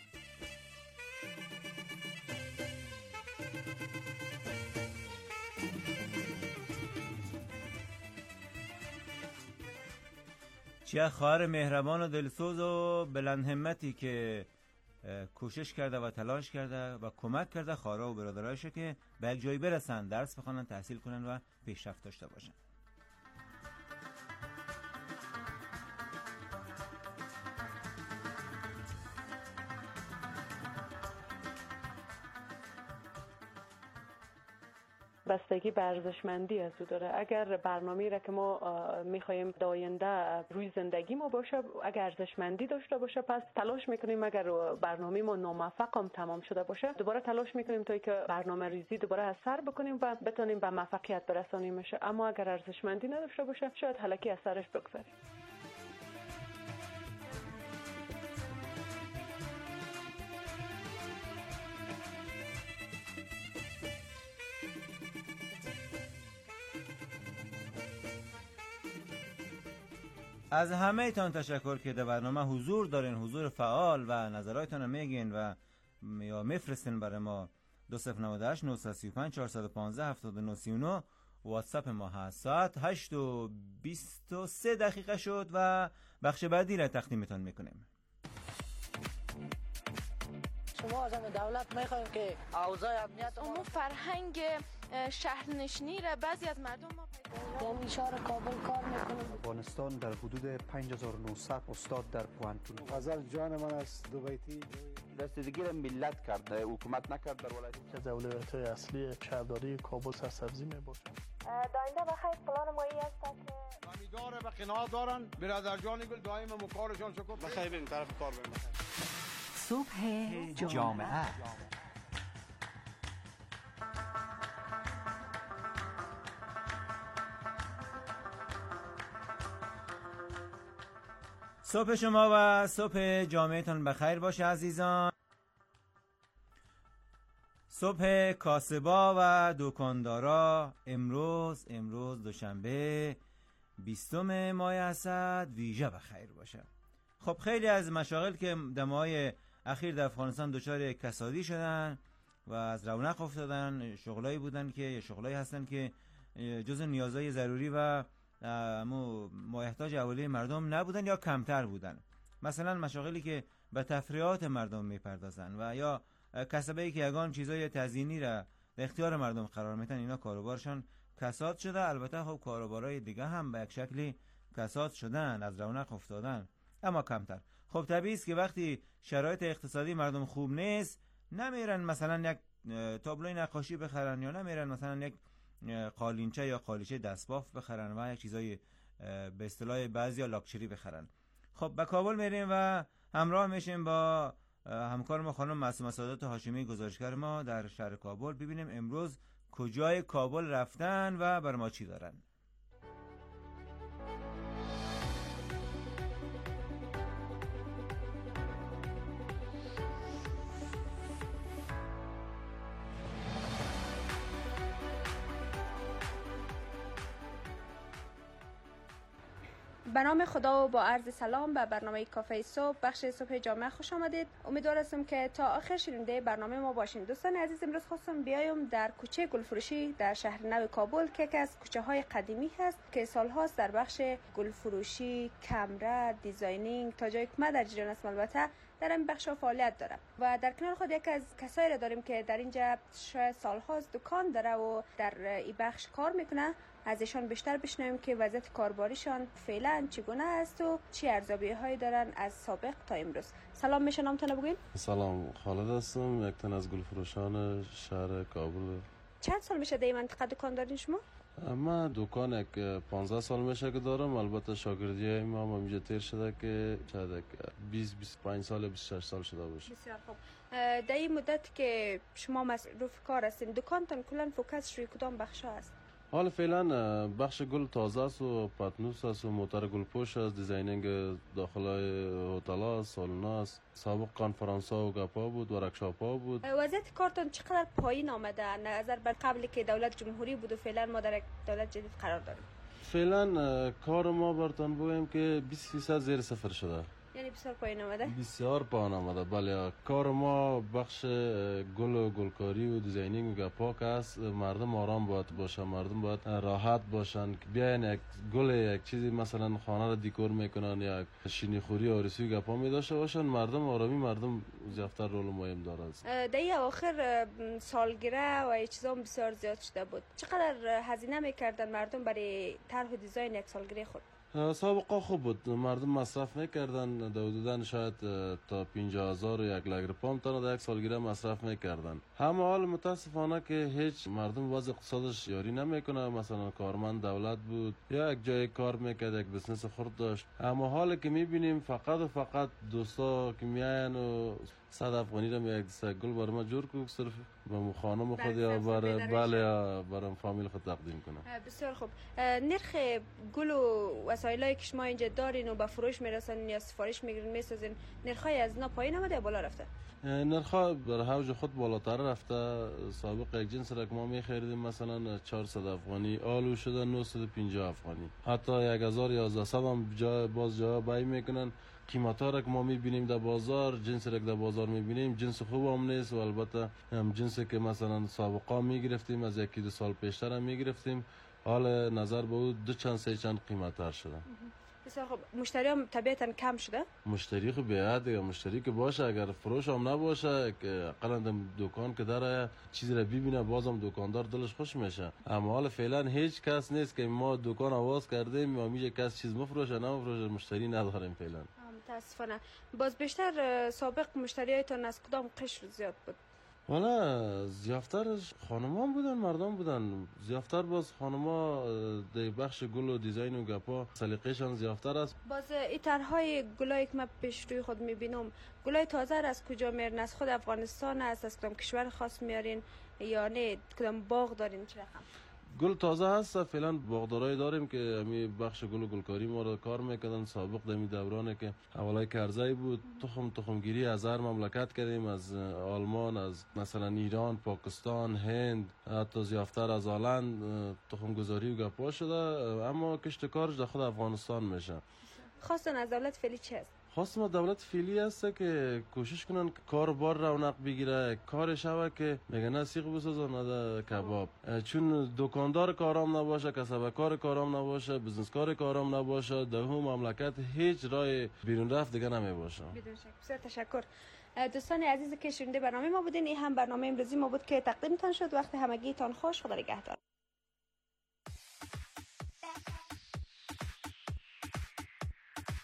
چه خواهر مهربان و دلسوز و بلند همتی که کوشش کرده و تلاش کرده و کمک کرده خواهرها و برادرایش که به یک جایی برسن، درس بخونن، تحصیل کنن و پیشرفت داشته باشن. بستگی به ارزشمندی از او داره. اگر برنامه‌ای را که ما می‌خوایم آینده روی زندگی ما باشه، اگر ارزشمندی داشته باشه، پس تلاش می‌کنیم. اگر برنامه ما ناموفق هم تمام شده باشه، دوباره تلاش می‌کنیم تا اینکه برنامه ریزی دوباره اثر بکنیم و بتونیم به موفقیت برسانیمش. اما اگر ارزشمندی نداشته باشه، شاید هلکی اثرش بگذره. از همه ایتان تشکر که در برنامه حضور دارین، حضور فعال و نظراتتان رو میگین و یا میفرستین برای ما. دو صفر نود و هشت نه سه پنج چهارصد و پانزده هفتاد و نه سی و نه واتساپ ما هست. ساعت هشت و بیست و سه دقیقه شد و بخش بعدی را تقدیمتان میکنیم. شما از دولت میخوایم که اوضاع امنیت اما فرهنگ شهرنشینی را بعضی از مردم ما یعنی شهر کابل کار میکنم. افغانستان در حدود پنج هزار و نهصد استاد در پوهنتون. غزل جان من است دوبیتی رسیدگی را ملت کرده، حکومت نکرد. در ولایت که اولویت اصلی شهرداری کابل سرسبزی میباشد. داینده بخیر پلان مایی است که امیدواره به قناعت دارن. برادر جان گل دائم مکارشان شکر. بخیر بریم طرف کار بریم. صبح جامعه. صبح شما و صبح جامعهتان بخیر باشه عزیزان. صبح کاسبا و دکاندارا. امروز امروز دوشنبه بیستم ماه اسد ویژه بخیر باشه. خب خیلی از مشاغل که در ماهای اخیر در افغانستان دچار کسادی شدن و از رونق افتادن، شغلایی بودن که شغلایی هستن که جز نیازهای ضروری و اما مایحتاج اولیه مردم نبودن یا کمتر بودن. مثلا مشاغلی که به تفریحات مردم میپردازن و یا کسبه‌ای که یگان چیزای تزیینی را در اختیار مردم قرار میدن، اینا کاروبارشان کساد شده. البته خب کاروبارای دیگه هم به یک شکلی کساد شدن، از رونق افتادن، اما کمتر. خب طبیعی است که وقتی شرایط اقتصادی مردم خوب نیست، نمیرن مثلا یک تابلوی نقاشی بخرن یا نمیرن مثلا یک قالینچه یا قالیچه دستباف بخرن و یک چیزای به اصطلاح بعضیا لاکچری بخرن. خب به کابل میریم و همراه میشیم با همکار ما خانم معصومه سعادت هاشمی، گزارشگر ما در شهر کابل، ببینیم امروز کجای کابل رفتن و بر ما چی دارن. به نام خدا و با عرض سلام به برنامه کافه صبح بخش صبح جامعه خوش آمدید. امیدوار هستم که تا آخر شنونده برنامه ما باشین. دوستان عزیز، امروز خواستم بیایم در کوچه گلفروشی در شهر نو کابل که یکی از کوچه های قدیمی هست که سالهاست در بخش گلفروشی، کمره، دیزاینینگ تا جایی که من در جریان هستم البته در این بخش فعالیت داره و در کنار خود یک از کسایی را داریم که در اینجا شاید سالهاست دکان داره و در این بخش کار میکنه. از ایشان بیشتر بشنویم که وضعیت کارباریشان فعلا چگونه است و چه ارزیابی هایی دارن از سابق تا امروز. سلام، میشه نامتون بگین؟ سلام، خالد هستم، یک تن از گلفروشان شهر کابل. چند سال میشه در این منطقه دکان دارین شما؟ من دکان یک پانزده سال میشه که دارم. البته شاگردی های ما هم اینجا تیر شده که شاید یک بیست بیست و پنج سال بیست و شش سال شده باشه. بسیار خوب. در این مدت که شما مصروف کار هستین، دکانتون کلا فوکس روی کدام بخش است؟ حال فعلا بخش گل تازه است و پتنوس است و موتر گل پوش است، دیزاینینگ داخل هتل است، سالن است. سابق کنفرانس ها و گپا بود، ورکشاپ ها بود. وضعیت کارتون چقدر پایین آمده نظر بر قبلی که دولت جمهوری بود و فعلا ما در یک دولت جدید قرار داریم؟ فعلا کار ما براتون بگم که بیست درصد زیر صفر شده. یعنی بسیار پایین آمده؟ بسیار پایین آمده، بله. کار ما بخش گل و گلکاری و دیزاینینگ و گپاک است. مردم آرام باید باشه، مردم باید راحت باشن که بیاین یک گل یک چیزی مثلا خانه را دیکور میکنن، یک شینی خوری آرزوی گپا می داشته باشن، مردم آرامی، مردم زیاتر رول مهم داره. در آخر سالگیره و چیزا بسیار زیاد شده بود. چقدر هزینه میکردن مردم برای طرح و دیزاین یک سالگیره خود؟ سابقا خوب بود، مردم مصرف میکردن، حدوداً شاید تا پنجاه هزار و یک لک روپام تا در یک سالگیره مصرف میکردن. اما حال متاسفانه که هیچ مردم وضع اقتصادش یاری نمیکنه. مثلا کارمند دولت بود یا یک جای کار میکرد، یک بزنس خرد داشت. اما حالی که میبینیم فقط و فقط دوستا که میاین و صد افغانی رو یک دسته گل برای ما جور کنه، صرف به خانم خود یا برای بله برای فامیل خود تقدیم کنه. بسیار خوب. نرخ گل و وسایلی که شما اینجا دارین و به فروش میرسن یا سفارش میگیرین میسازین، نرخای از اینا پایین آمده یا بالا رفته؟ نرخ‌ها بر حوج خود بالاتر رفته. سابق یک جنس را که ما می‌خریدیم مثلا چهارصد افغانی، آلو شده نهصد و پنجاه افغانی، حتی یک هزار و یازده هم جای باز جا بای میکنن. قیمتا را که ما میبینیم در بازار، جنس را که در بازار میبینیم جنس خوب هم نیست و البته هم جنسی که مثلا سابقا میگرفتیم از یکی دو سال پیشتر هم میگرفتیم، حال نظر به او دو چند سه چند قیمت‌تر شده. بسیار خوب. مشتری هم طبیعتاً کم شده؟ مشتری خب بیاد دیگه، مشتری که باشه، اگر فروش هم نباشه که اقلا دکان که داره چیزی را ببینه بازم دکاندار دلش خوش میشه. اما حال فعلا هیچ کس نیست که ما دکان آواز کردیم و میگه کس چیز مفروشه نمفروشه، مشتری نداریم فعلا. متاسفانه. باز بیشتر سابق مشتریایتون از کدام قشر زیاد بود؟ والا زیافتر خانمان بودن، مردم بودن. زیافتر باز خانما در بخش گل و دیزاین و گپا سلیقه‌شان زیافتر است. باز این طرح‌های گلایی که من پیش روی خود می‌بینم، گلای تازه از کجا میارین؟ از خود افغانستان است؟ از کدام کشور خاص میارین یا نه کدام باغ دارین؟ چه رقم؟ گل تازه هست. فعلا باغدارای داریم که امی بخش گل و گلکاری ما رو کار میکردن. سابق دمی دورانه که اولای کرزی بود، تخم تخمگیری از هر مملکت کردیم، از آلمان، از مثلا ایران، پاکستان، هند، حتی زیافتر از هلند تخم گذاری و گپا شده. اما کشت کارش در خود افغانستان میشه. خواستن از دولت فعلی چی است؟ خواست ما دولت فعلی هست که کوشش کنن کار بار رونق بگیره، کار شوه که میگه نه سیخ بسازن نه کباب. چون دکاندار کارام نباشه، کسب کار کارام نباشه، بزنس کار کارام نباشه، در هم مملکت هیچ راه بیرون رفت دیگه نمیباشه. بدون شک. بسیار تشکر. دوستان عزیز که شنونده برنامه ما بودین، این هم برنامه امروزی ما بود که تقدیمتان شد. وقت همگیتان خوش، خدا نگهدار.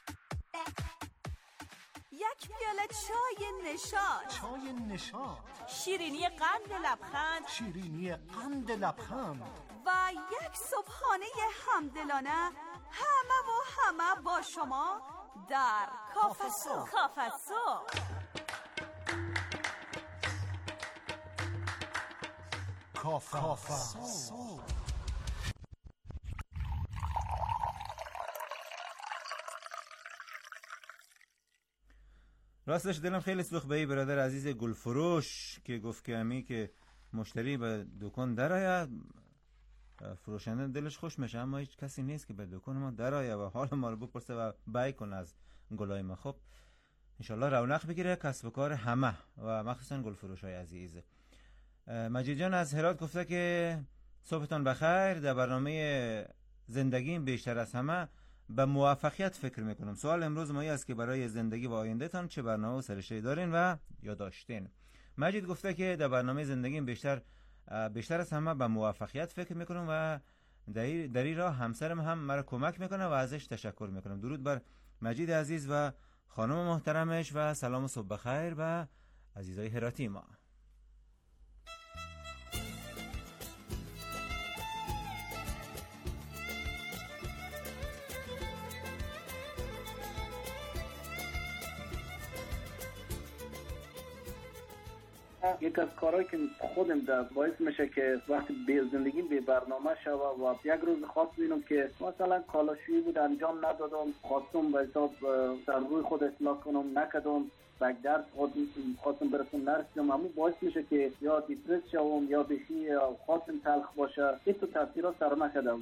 یک پیاله چای نشاط. چای نشاط شیرینی قند لبخند، شیرینی قند لبخند و یک صبحانه همدلانه همه و همه با شما در کافه صبح. کافه صبح. کافه صبح. راستش دلم خیلی سوخت به این برادر عزیز گلفروش که گفت که امی که مشتری به دکان در آید، فروشنده دلش خوش میشه، اما هیچ کسی نیست که به دکان ما در آید و حال ما رو بپرسه و بای کنه از گلای ما. خب انشالله رونق بگیره کسب و کار همه و مخصوصا گلفروش های عزیز. مجید جان از هرات گفته که صبحتان بخیر، در برنامه زندگیم بیشتر از همه به موفقیت فکر میکنم. سوال امروز ما است که برای زندگی و آینده تان چه برنامه و سرشته دارین و یا داشتین؟ مجید گفته که در برنامه زندگیم بیشتر بیشتر از همه به موفقیت فکر میکنم و در این راه همسرم هم مرا کمک میکنه و ازش تشکر میکنم. درود بر مجید عزیز و خانم محترمش و سلام و صبح بخیر به عزیزای هراتی ما. یک از کارهایی که خودم در باعث میشه که وقتی به زندگی به برنامه شوه و یک روز خاص ببینم که مثلا کالاشویی بود انجام ندادم، خواستم به حساب در روی خود اصلاح کنم نکردم، به درس خواستم برسم نرسیدم، همون باعث میشه که یا دیپرس شوم یا بشی خواستم تلخ باشه. این تو تاثیرات سر نکردم.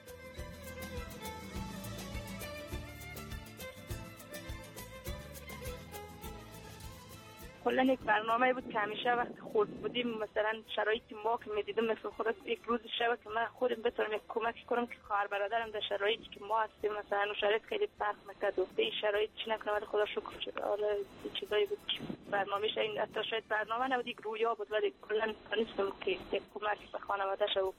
کلا یک برنامه بود که همیشه وقتی خود بودیم مثلا شرایط ما که میدیدم مثل خودت یک روز شب که من خودم بتونم یک کمک کنم که خواهر برادرم در شرایطی که ما هستیم مثلا اون شرایط خیلی فرق میکرد و به این شرایط چی نکنم، ولی خدا شکر شد. حالا چیزایی بود که برنامه‌ش این حتی شاید برنامه نبود، یک رویا بود، ولی کلا تونستم که یک کمک به خانواده شو.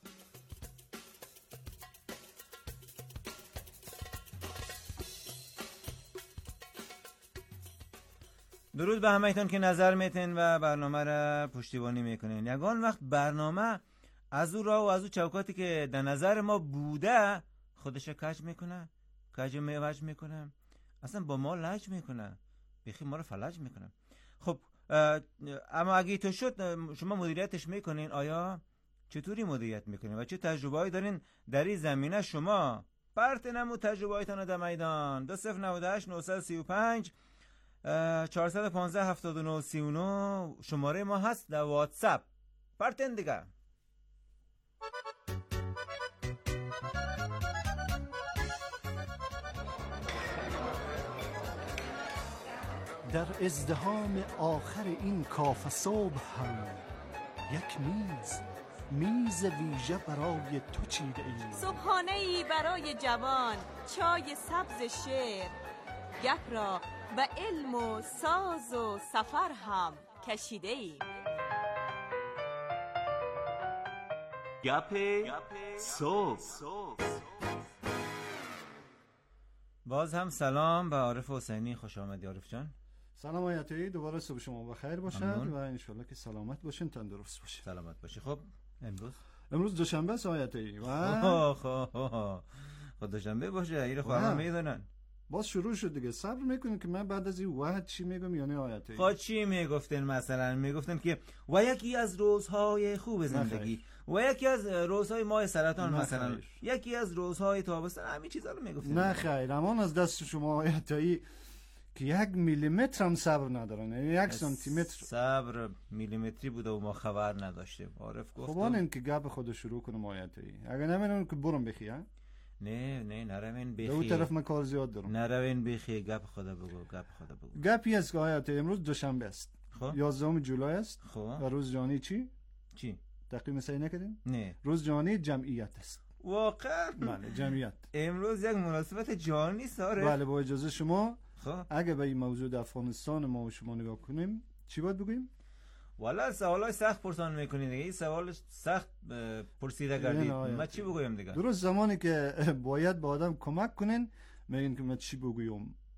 درود به همه ایتان که نظر میتین و برنامه را پشتیبانی میکنین. یگان وقت برنامه از او راه و از او چوکاتی که در نظر ما بوده خودش کج میکنه، کج میوج میکنه، اصلا با ما لج میکنه، بیخی ما رو فلج میکنه. خب اما اگه تو شد شما مدیریتش میکنین، آیا چطوری مدیریت میکنین و چه تجربه‌ای دارین در این زمینه؟ شما پرت نمو تجربه‌هایتان در میدان. دو صفر نود و هشت نهصد و سی و پنج چهارصد و پانزده هفتاد و نه سی و نه شماره ما هست در واتساپ. پرتن دیگه. در ازدحام آخر این کافه صبح هم یک میز میز ویژه برای تو چیده ایم. صبحانه‌ای برای جوان، چای سبز شعر، گپ را به علم و ساز و سفر هم کشیده ایم. گپ صبح. باز هم سلام به عارف حسینی، خوش آمدی عارف جان. سلام آیتی، دوباره صبح شما بخیر باشد و انشالله که سلامت باشین، تندرست باشین. سلامت باشی. خب امروز امروز دوشنبه است آیتی و خب خب دوشنبه باشه، ایره خواهم میدونن. باز شروع شد دیگه. صبر میکنیم که من بعد از این وحد چی میگم یا نه آیتی. خب چی میگفتن؟ مثلا میگفتن که و یکی از روزهای خوب زندگی و یکی از روزهای ماه سرطان، مثلا یکی از روزهای تابستان، همین چیزا رو میگفتن. نه خیر، امان از دست شما آیتی که یک میلیمتر هم صبر ندارن، یک سانتی متر صبر میلیمتری بوده و ما خبر نداشتیم. عارف گفت خب آنین که گپ خود شروع کنم آیتی. اگه نمیدونم که برم بخی ها. نه نه نروین بخی. دو طرف من کار زیاد دارم. نروین بخی، گپ خدا بگو، گپ خدا بگو. گپی است که آیتی امروز دوشنبه است. خب یازدهم جولای است. خب و روز جهانی چی؟ چی؟ تقویم صحیح نکردیم؟ نه. روز جهانی جمعیت است. واقعا؟ بله جمعیت. امروز یک مناسبت جهانی ساره. بله با اجازه شما. خب اگه به این موضوع در افغانستان ما و شما نگاه کنیم چی باید بگوییم؟ والا سوالای سخت پرسان میکنید دیگه. این سوال سخت پرسیده کردید، من چی بگویم دیگه؟ درست زمانی که باید با آدم کمک کنین میگین که من چی بگویم.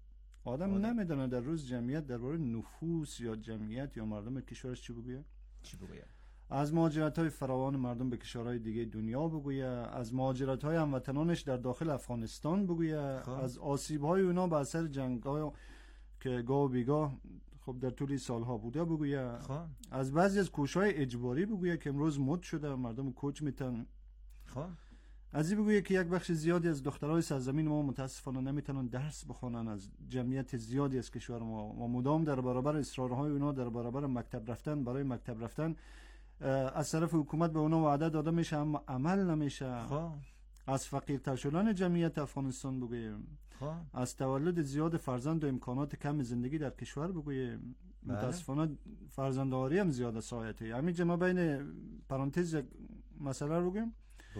آدم نمیدونه در روز جمعیت درباره نفوس یا جمعیت یا مردم کشورش چی بگویه؟ چی بگویه؟ از مهاجرت‌های فراوان مردم به کشورهای دیگه دنیا بگویه، از مهاجرت‌های هموطنانش در داخل افغانستان بگویه، خب. از آسیب‌های اونا به اثر جنگ‌های که گاه و بیگاه خب در طول سالها بوده بگویه، خب. از بعضی از کوچ‌های اجباری بگویه که امروز مد شده، مردم کوچ میتن. خب از این بگویه که یک بخش زیادی از دخترای سرزمین ما متاسفانه نمیتونن درس بخونن، از جمعیت زیادی از کشور ما و مدام در برابر اصرارهای اونا در برابر مکتب رفتن برای مکتب رفتن از طرف حکومت به اونا وعده داده میشه اما عمل نمیشه. خب از فقیرتر شدن جمعیت افغانستان بگوییم، خب از تولد زیاد فرزند و امکانات کم زندگی در کشور بگوییم، بله. متاسفانه فرزندآوری هم زیاده سایته. همین ما بین پرانتز یک مسئله رو بگیم.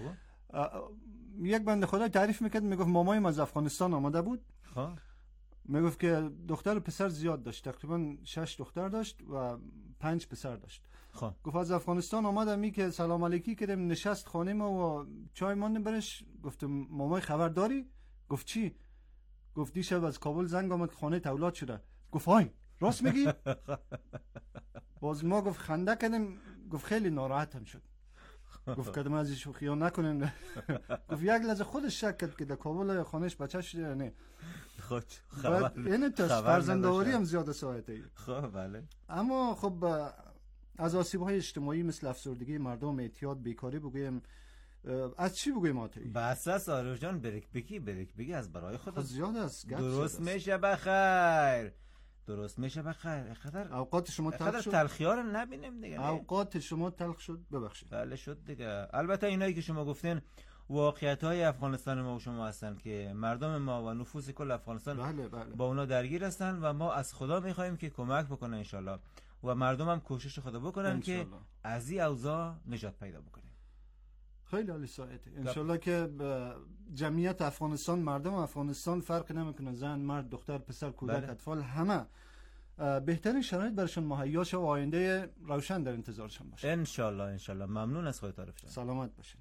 یک بنده خدا تعریف میکرد، میگفت مامایم از افغانستان آمده بود، خب میگفت که دختر و پسر زیاد داشت، تقریبا شش دختر داشت و پنج پسر داشت. خب گفت از افغانستان آمدم می که سلام علیکی کردیم، نشست خانه ما و چای ماندیم برش. گفتم مامای خبر داری؟ گفت چی؟ گفت دیشب از کابل زنگ آمد خانه اولاد شده. گفت های راست میگی؟ باز ما گفت خنده کردیم، گفت خیلی ناراحتم شد. گفت کدام از شوخی‌ها نکنین. گفت یک لحظه خودش شک کرد که در کابل خانهش بچه شده یا نه. خب خبر این تا فرزندآوری هم زیاده ساعته. خب بله. اما خب از آسیب‌های اجتماعی مثل افسردگی مردم، اعتیاد، بیکاری بگویم، از چی بگویم آتی؟ بس است آرش جان، بریک بگی بریک بگی از برای خدا. خب زیاد است. درست میشه بخیر. درست میشه بخیر. خاطر اوقات شما تلخ شد. تلخی‌ها رو نبینیم دیگه. اوقات شما تلخ شد، ببخشید. بله شد دیگه. البته اینایی که شما گفتین واقعیت‌های افغانستان ما و شما هستن که مردم ما و نفوس کل افغانستان بله بله. با اونا درگیر هستن و ما از خدا می‌خوایم که کمک بکنه انشالله و مردم هم کوشش خدا بکنن که از این اوضاع نجات پیدا بکنیم. خیلی عالی ساعته. انشالله که جمعیت افغانستان، مردم افغانستان فرق نمیکنه، زن، مرد، دختر، پسر، کودک، بله. اطفال، همه بهترین شرایط برشون مهیا شه و آینده روشن در انتظارشون باشه. انشالله انشالله. ممنون از خودت عارف جان. سلامت باشین.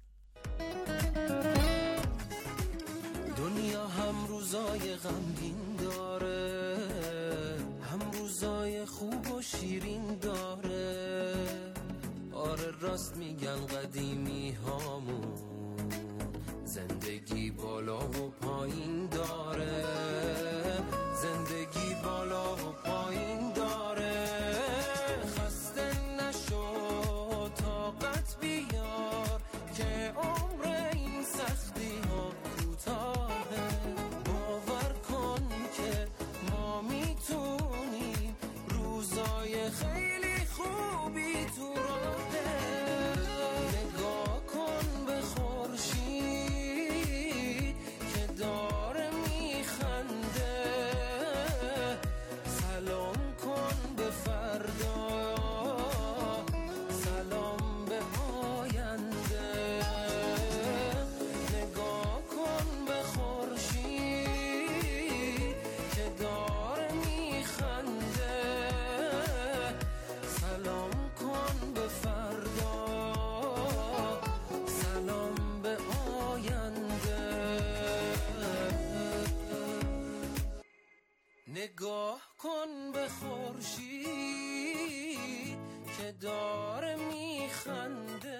دنیا هم روزای غمگین داره، هم روزای خوب و شیرین داره. آره راست میگن قدیمی هامون، زندگی بالا و پایین داره، زندگی بالا و پایین داره. خسته نشو طاقت بیار که عمر این سختی ها کوتاهه. باور کن که ما میتونیم، روزای خیلی خوبی تو راهه. نگاه کن به خورشید که داره میخنده، سلام کن به فردا، سلام به آینده. نگاه کن به خورشید که داره میخنده، سلام کن به فردا، سلام به آینده. نگاه کن به خورشید که داره میخنده.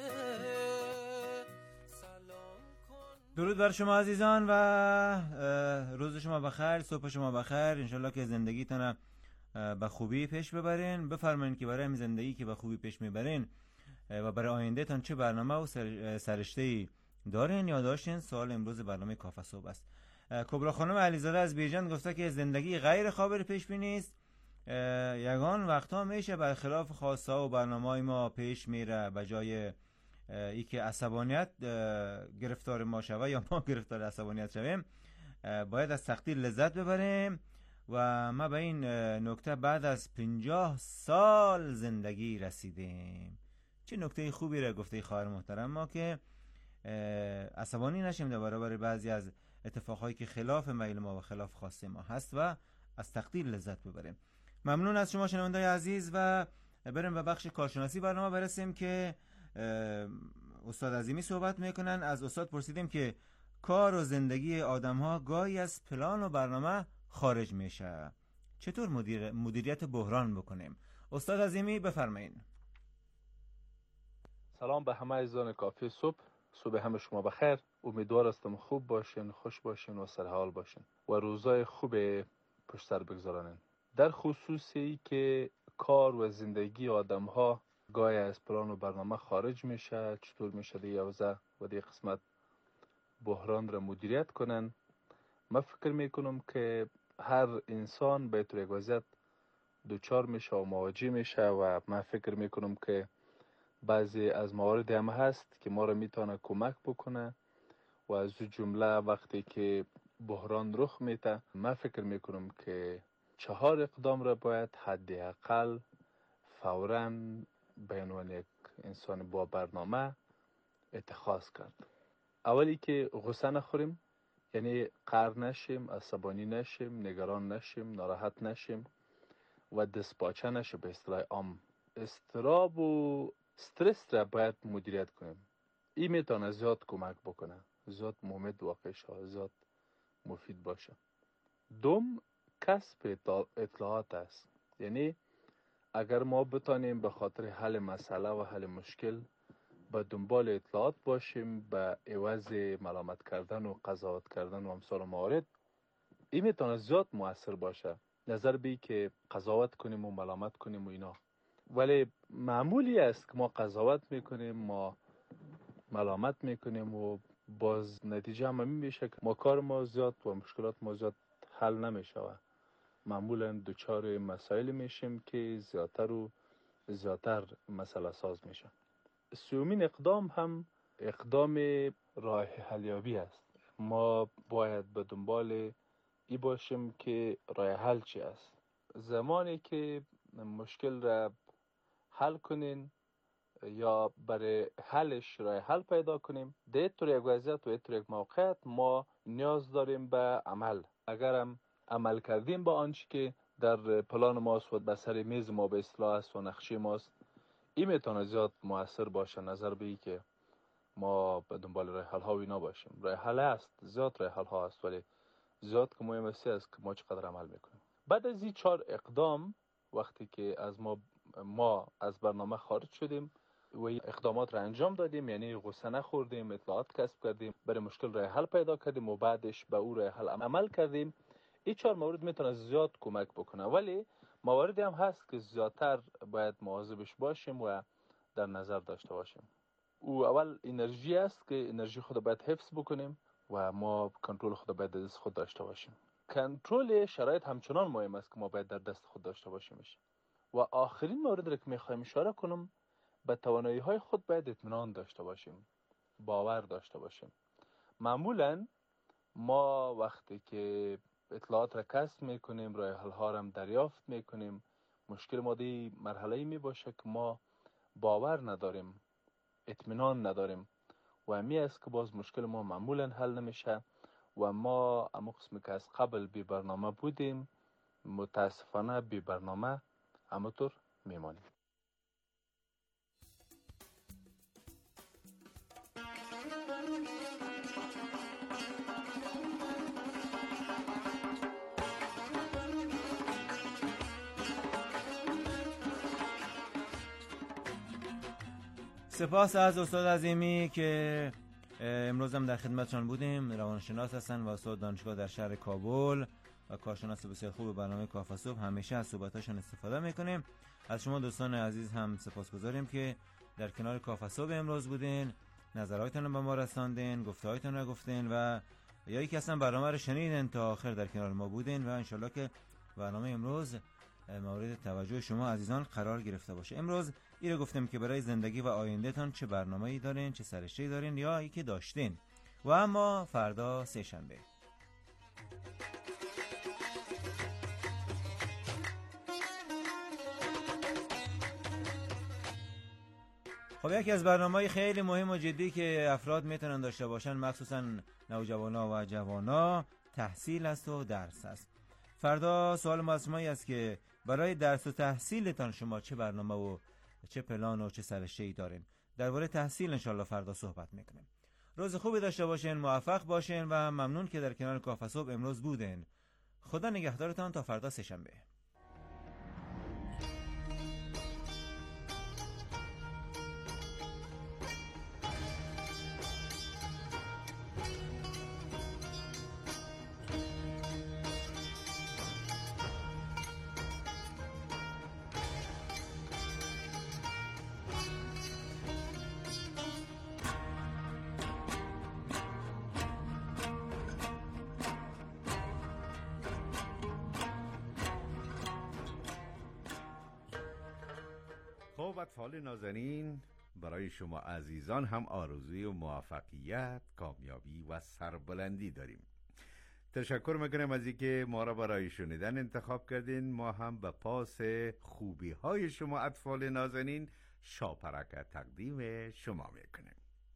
درود بر شما عزیزان و روز شما بخیر، صبح شما بخیر. انشالله که زندگیتون به خوبی پیش ببرین. بفرمایید که برای این زندگی که به خوبی پیش میبرین و برای آینده تان چه برنامه و سرشته‌ای دارین یا داشتین. سوال امروز برنامه کافه صبح است. کبرا خانم علیزاده از بیژن گفته که زندگی غیر قابل پیش بینی است. یگان وقتا میشه برخلاف خواسته و برنامه‌های ما پیش میره، به جای ای که عصبانیت گرفتار ما شوه یا ما گرفتار عصبانیت شویم، باید از سختی لذت ببریم. و ما به این نکته بعد از پنجاه سال زندگی رسیدیم. چه نکته خوبی را گفته خواهر محترم ما که عصبانی نشیم در برابر بعضی از اتفاقهایی که خلاف میل ما و خلاف خواسته ما هست و از تقدیر لذت ببریم. ممنون از شما شنونده‌های عزیز و بریم به بخش کارشناسی برنامه برسیم که استاد عظیمی صحبت میکنن. از استاد پرسیدیم که کار و زندگی آدم ها گاهی از پلان و برنامه خارج میشه. چطور مدیر مدیریت بحران بکنیم؟ استاد عظیمی بفرمایید. سلام به همه عزیزان کافی صبح. صبح همه شما بخیر. امیدوار هستم خوب باشین، خوش باشین و سرحال باشین و روزای خوب پشت سر بگذارانین. در خصوصی که کار و زندگی آدم ها گاهی از پلان و برنامه خارج میشه، چطور میشه دیگه اوضاع و دیگه قسمت بحران را مدیریت کنن، من فکر میکنم که هر انسان به طور یک وضعیت دوچار میشه و مواجه میشه و من فکر میکنم که بعضی از موارد هم هست که ما را میتونه کمک بکنه و از جمله وقتی که بحران رخ میده من فکر میکنم که چهار اقدام را باید حداقل فوراً به عنوان یک انسان با برنامه اتخاذ کرد. اولی که غصه نخوریم، یعنی قهر نشیم، عصبانی نشیم، نگران نشیم، ناراحت نشیم و دستپاچه نشیم. به اصطلاح عام اضطراب و استرس را باید مدیریت کنیم. این میتونه زیاد کمک بکنه، زیاد مفید واقع شه، زیاد مفید باشه. دوم کسب اطلاعات است. یعنی اگر ما بتانیم به خاطر حل مسئله و حل مشکل به دنبال اطلاعات باشیم به عوض ملامت کردن و قضاوت کردن و امثال موارد، این میتونه زیاد مؤثر باشه نظر بی که قضاوت کنیم و ملامت کنیم و اینا. ولی معمولی است که ما قضاوت میکنیم، ما ملامت میکنیم و باز نتیجه هم همین میشه که ما کار ما زیاد و مشکلات ما زیاد حل نمیشه و معمولا دوچار مسائل میشیم که زیادتر و زیادتر مسئله ساز میشه. سومین اقدام هم اقدام راه حلیابی است. ما باید به دنبال ای باشیم که راه حل چی است. زمانی که مشکل را حل کنین یا برای حلش راه حل پیدا کنیم، در طور یک وضعیت و در طور یک موقعیت ما نیاز داریم به عمل. اگرم عمل کردیم با آنچه که در پلان ماست و به سر میز ما به اصطلاح است و نقشه ماست، این میتونه زیاد مؤثر باشه نظر به ای که ما به دنبال راه حل ها و اینا باشیم. راه حل است، زیاد راه حل ها است، ولی زیاد که مهم است که ما چقدر عمل میکنیم. بعد از این چهار اقدام وقتی که از ما ما از برنامه خارج شدیم و اقدامات را انجام دادیم، یعنی غصه نخوردیم، اطلاعات کسب کردیم، برای مشکل راه حل پیدا کردیم و بعدش به او راه حل عمل کردیم، این چهار مورد میتونه زیاد کمک بکنه. ولی مواردی هم هست که زیادتر باید مواظبش باشیم و در نظر داشته باشیم. او اول انرژی است که انرژی خود باید حفظ بکنیم و ما کنترل خود باید در دست خود داشته باشیم. کنترل شرایط همچنان مهم است که ما باید در دست خود داشته باشیم. و آخرین مورد را که میخوایم اشاره کنم، به توانایی های خود باید اطمینان داشته باشیم، باور داشته باشیم. معمولا ما وقتی که اطلاعات را کسب میکنیم، راه حل ها را هم دریافت میکنیم، مشکل ما دی مرحله ای می باشه که ما باور نداریم، اطمینان نداریم و همی است که باز مشکل ما معمولا حل نمیشه و ما اما قسمی که از قبل بی برنامه بودیم متاسفانه بی برنامه همونطور میمانیم. سپاس از استاد عظیمی که امروز هم در خدمتشان بودیم. روانشناس هستن و استاد دانشگاه در شهر کابل و کارشناس بسیار خوب برنامه کافه صبح. همیشه از صحبتاشون استفاده میکنیم. از شما دوستان عزیز هم سپاسگزاریم که در کنار کافه صبح امروز بودین، نظراتتون رو به ما رساندین، گفته‌هایتون رو گفتین و یا اینکه اصلا برنامه رو شنیدین تا آخر در کنار ما بودین و انشالله که برنامه امروز مورد توجه شما عزیزان قرار گرفته باشه. امروز این رو گفتم که برای زندگی و آیندهتان چه برنامه‌ای دارین، چه سررشته‌ای دارین یا ای که داشتین. و اما فردا سه شنبه خب یکی از برنامه‌های خیلی مهم و جدی که افراد میتونن داشته باشن، مخصوصا نوجوانا و جوانا، تحصیل است و درس است. فردا سوال ما از شمایی است که برای درس و تحصیلتان شما چه برنامه و چه پلان و چه سررشته‌ای دارین؟ درباره تحصیل انشالله فردا صحبت میکنیم. روز خوبی داشته باشین، موفق باشین و ممنون که در کنار کافه صبح امروز بودین. خدا نگهدارتان تا فردا سه‌شنبه. خب اطفال نازنین، برای شما عزیزان هم آرزوی و موفقیت، کامیابی و سربلندی داریم. تشکر میکنم از اینکه ما را برای شنیدن انتخاب کردین. ما هم به پاس خوبی های شما اطفال نازنین شاپرک تقدیم شما میکنیم.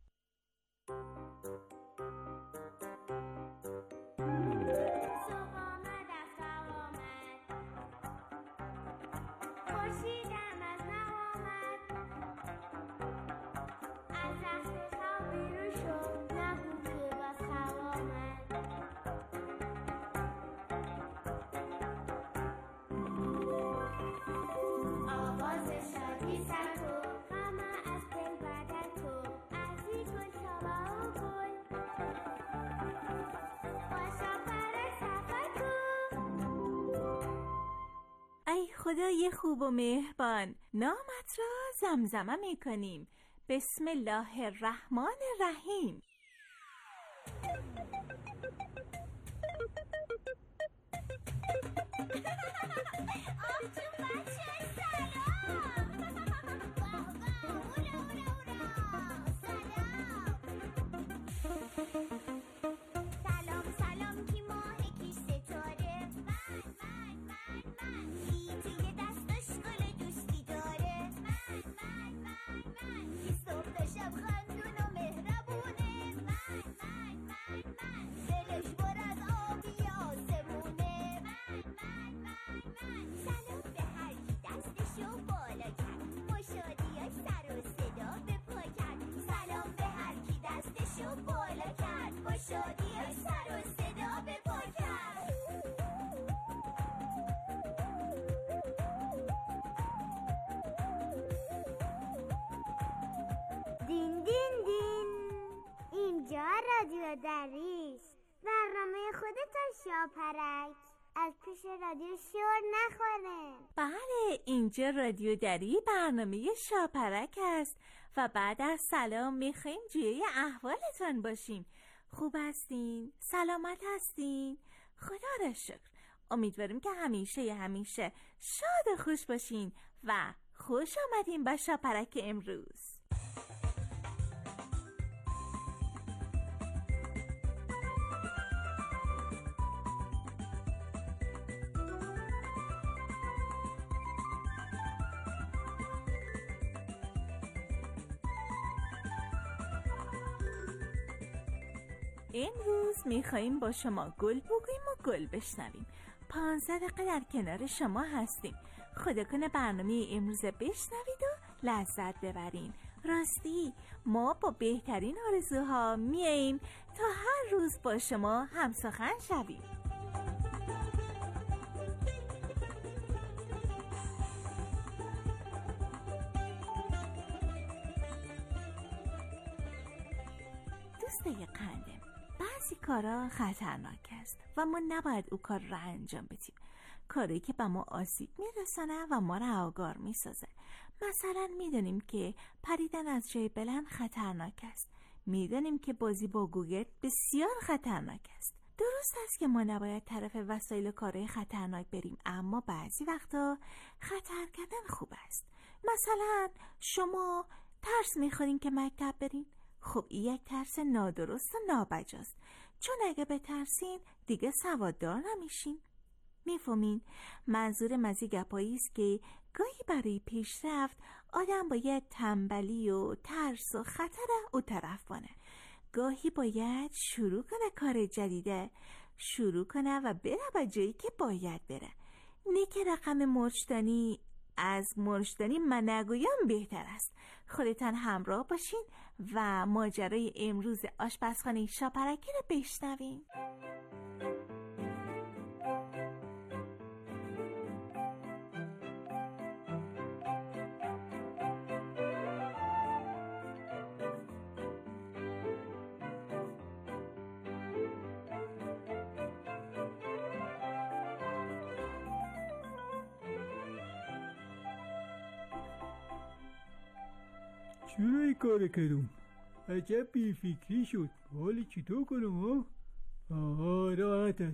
ای خدای خوب و مهربان، نامت را زمزمه می کنیم. بسم الله الرحمن الرحیم. دین دین دین، اینجا رادیو دریست. برنامه خودتان شاپرک، از پیش رادیو شور نخوره. بله، اینجا رادیو دری، برنامه شاپرک است و بعد از سلام میخوایم جوی احوالتان باشیم. خوب هستین؟ سلامت هستین؟ خدا را شکر. امیدواریم که همیشه همیشه شاد و خوش باشین و خوش آمدین به شاپرک امروز. امروز میخواییم با شما گل بگوییم و گل بشنویم. پانزده دقیقه در کنار شما هستیم. خدا کنه برنامه امروز بشنوید و لذت ببرین. راستی ما با بهترین آرزوها میاییم تا هر روز با شما همسخن شویم. دوستای قندم، بعضی کارا خطرناک است و ما نباید او کار را انجام بدیم. کاری که به ما آسیب میرسانه و ما را آگار میسازه. مثلا میدونیم که پریدن از جای بلند خطرناک است. میدونیم که بازی با گوگل بسیار خطرناک است. درست است که ما نباید طرف وسایل کارهای خطرناک بریم، اما بعضی وقتا خطر کردن خوب است. مثلا شما ترس میخورین که مکتب برین. خب این یک ترس نادرست و نابجاست، چون اگه بترسین دیگه سواددار نمیشین. میفهمین؟ منظورم از این گپایی است که گاهی برای پیشرفت آدم باید تنبلی و ترس و خطر او طرف بانه. گاهی باید شروع کنه کار جدیده، شروع کنه و بره به جایی که باید بره. نه که رقم مرشدانی از مرشدانی من نگویم بهتر است. خودتان همراه باشین و ماجرای امروز آشپزخانه شاپرکی رو بشنوین. چرا این کار کردم؟ عجب بیفکری شد. حالی چطور کنم ها؟ آها راحت است.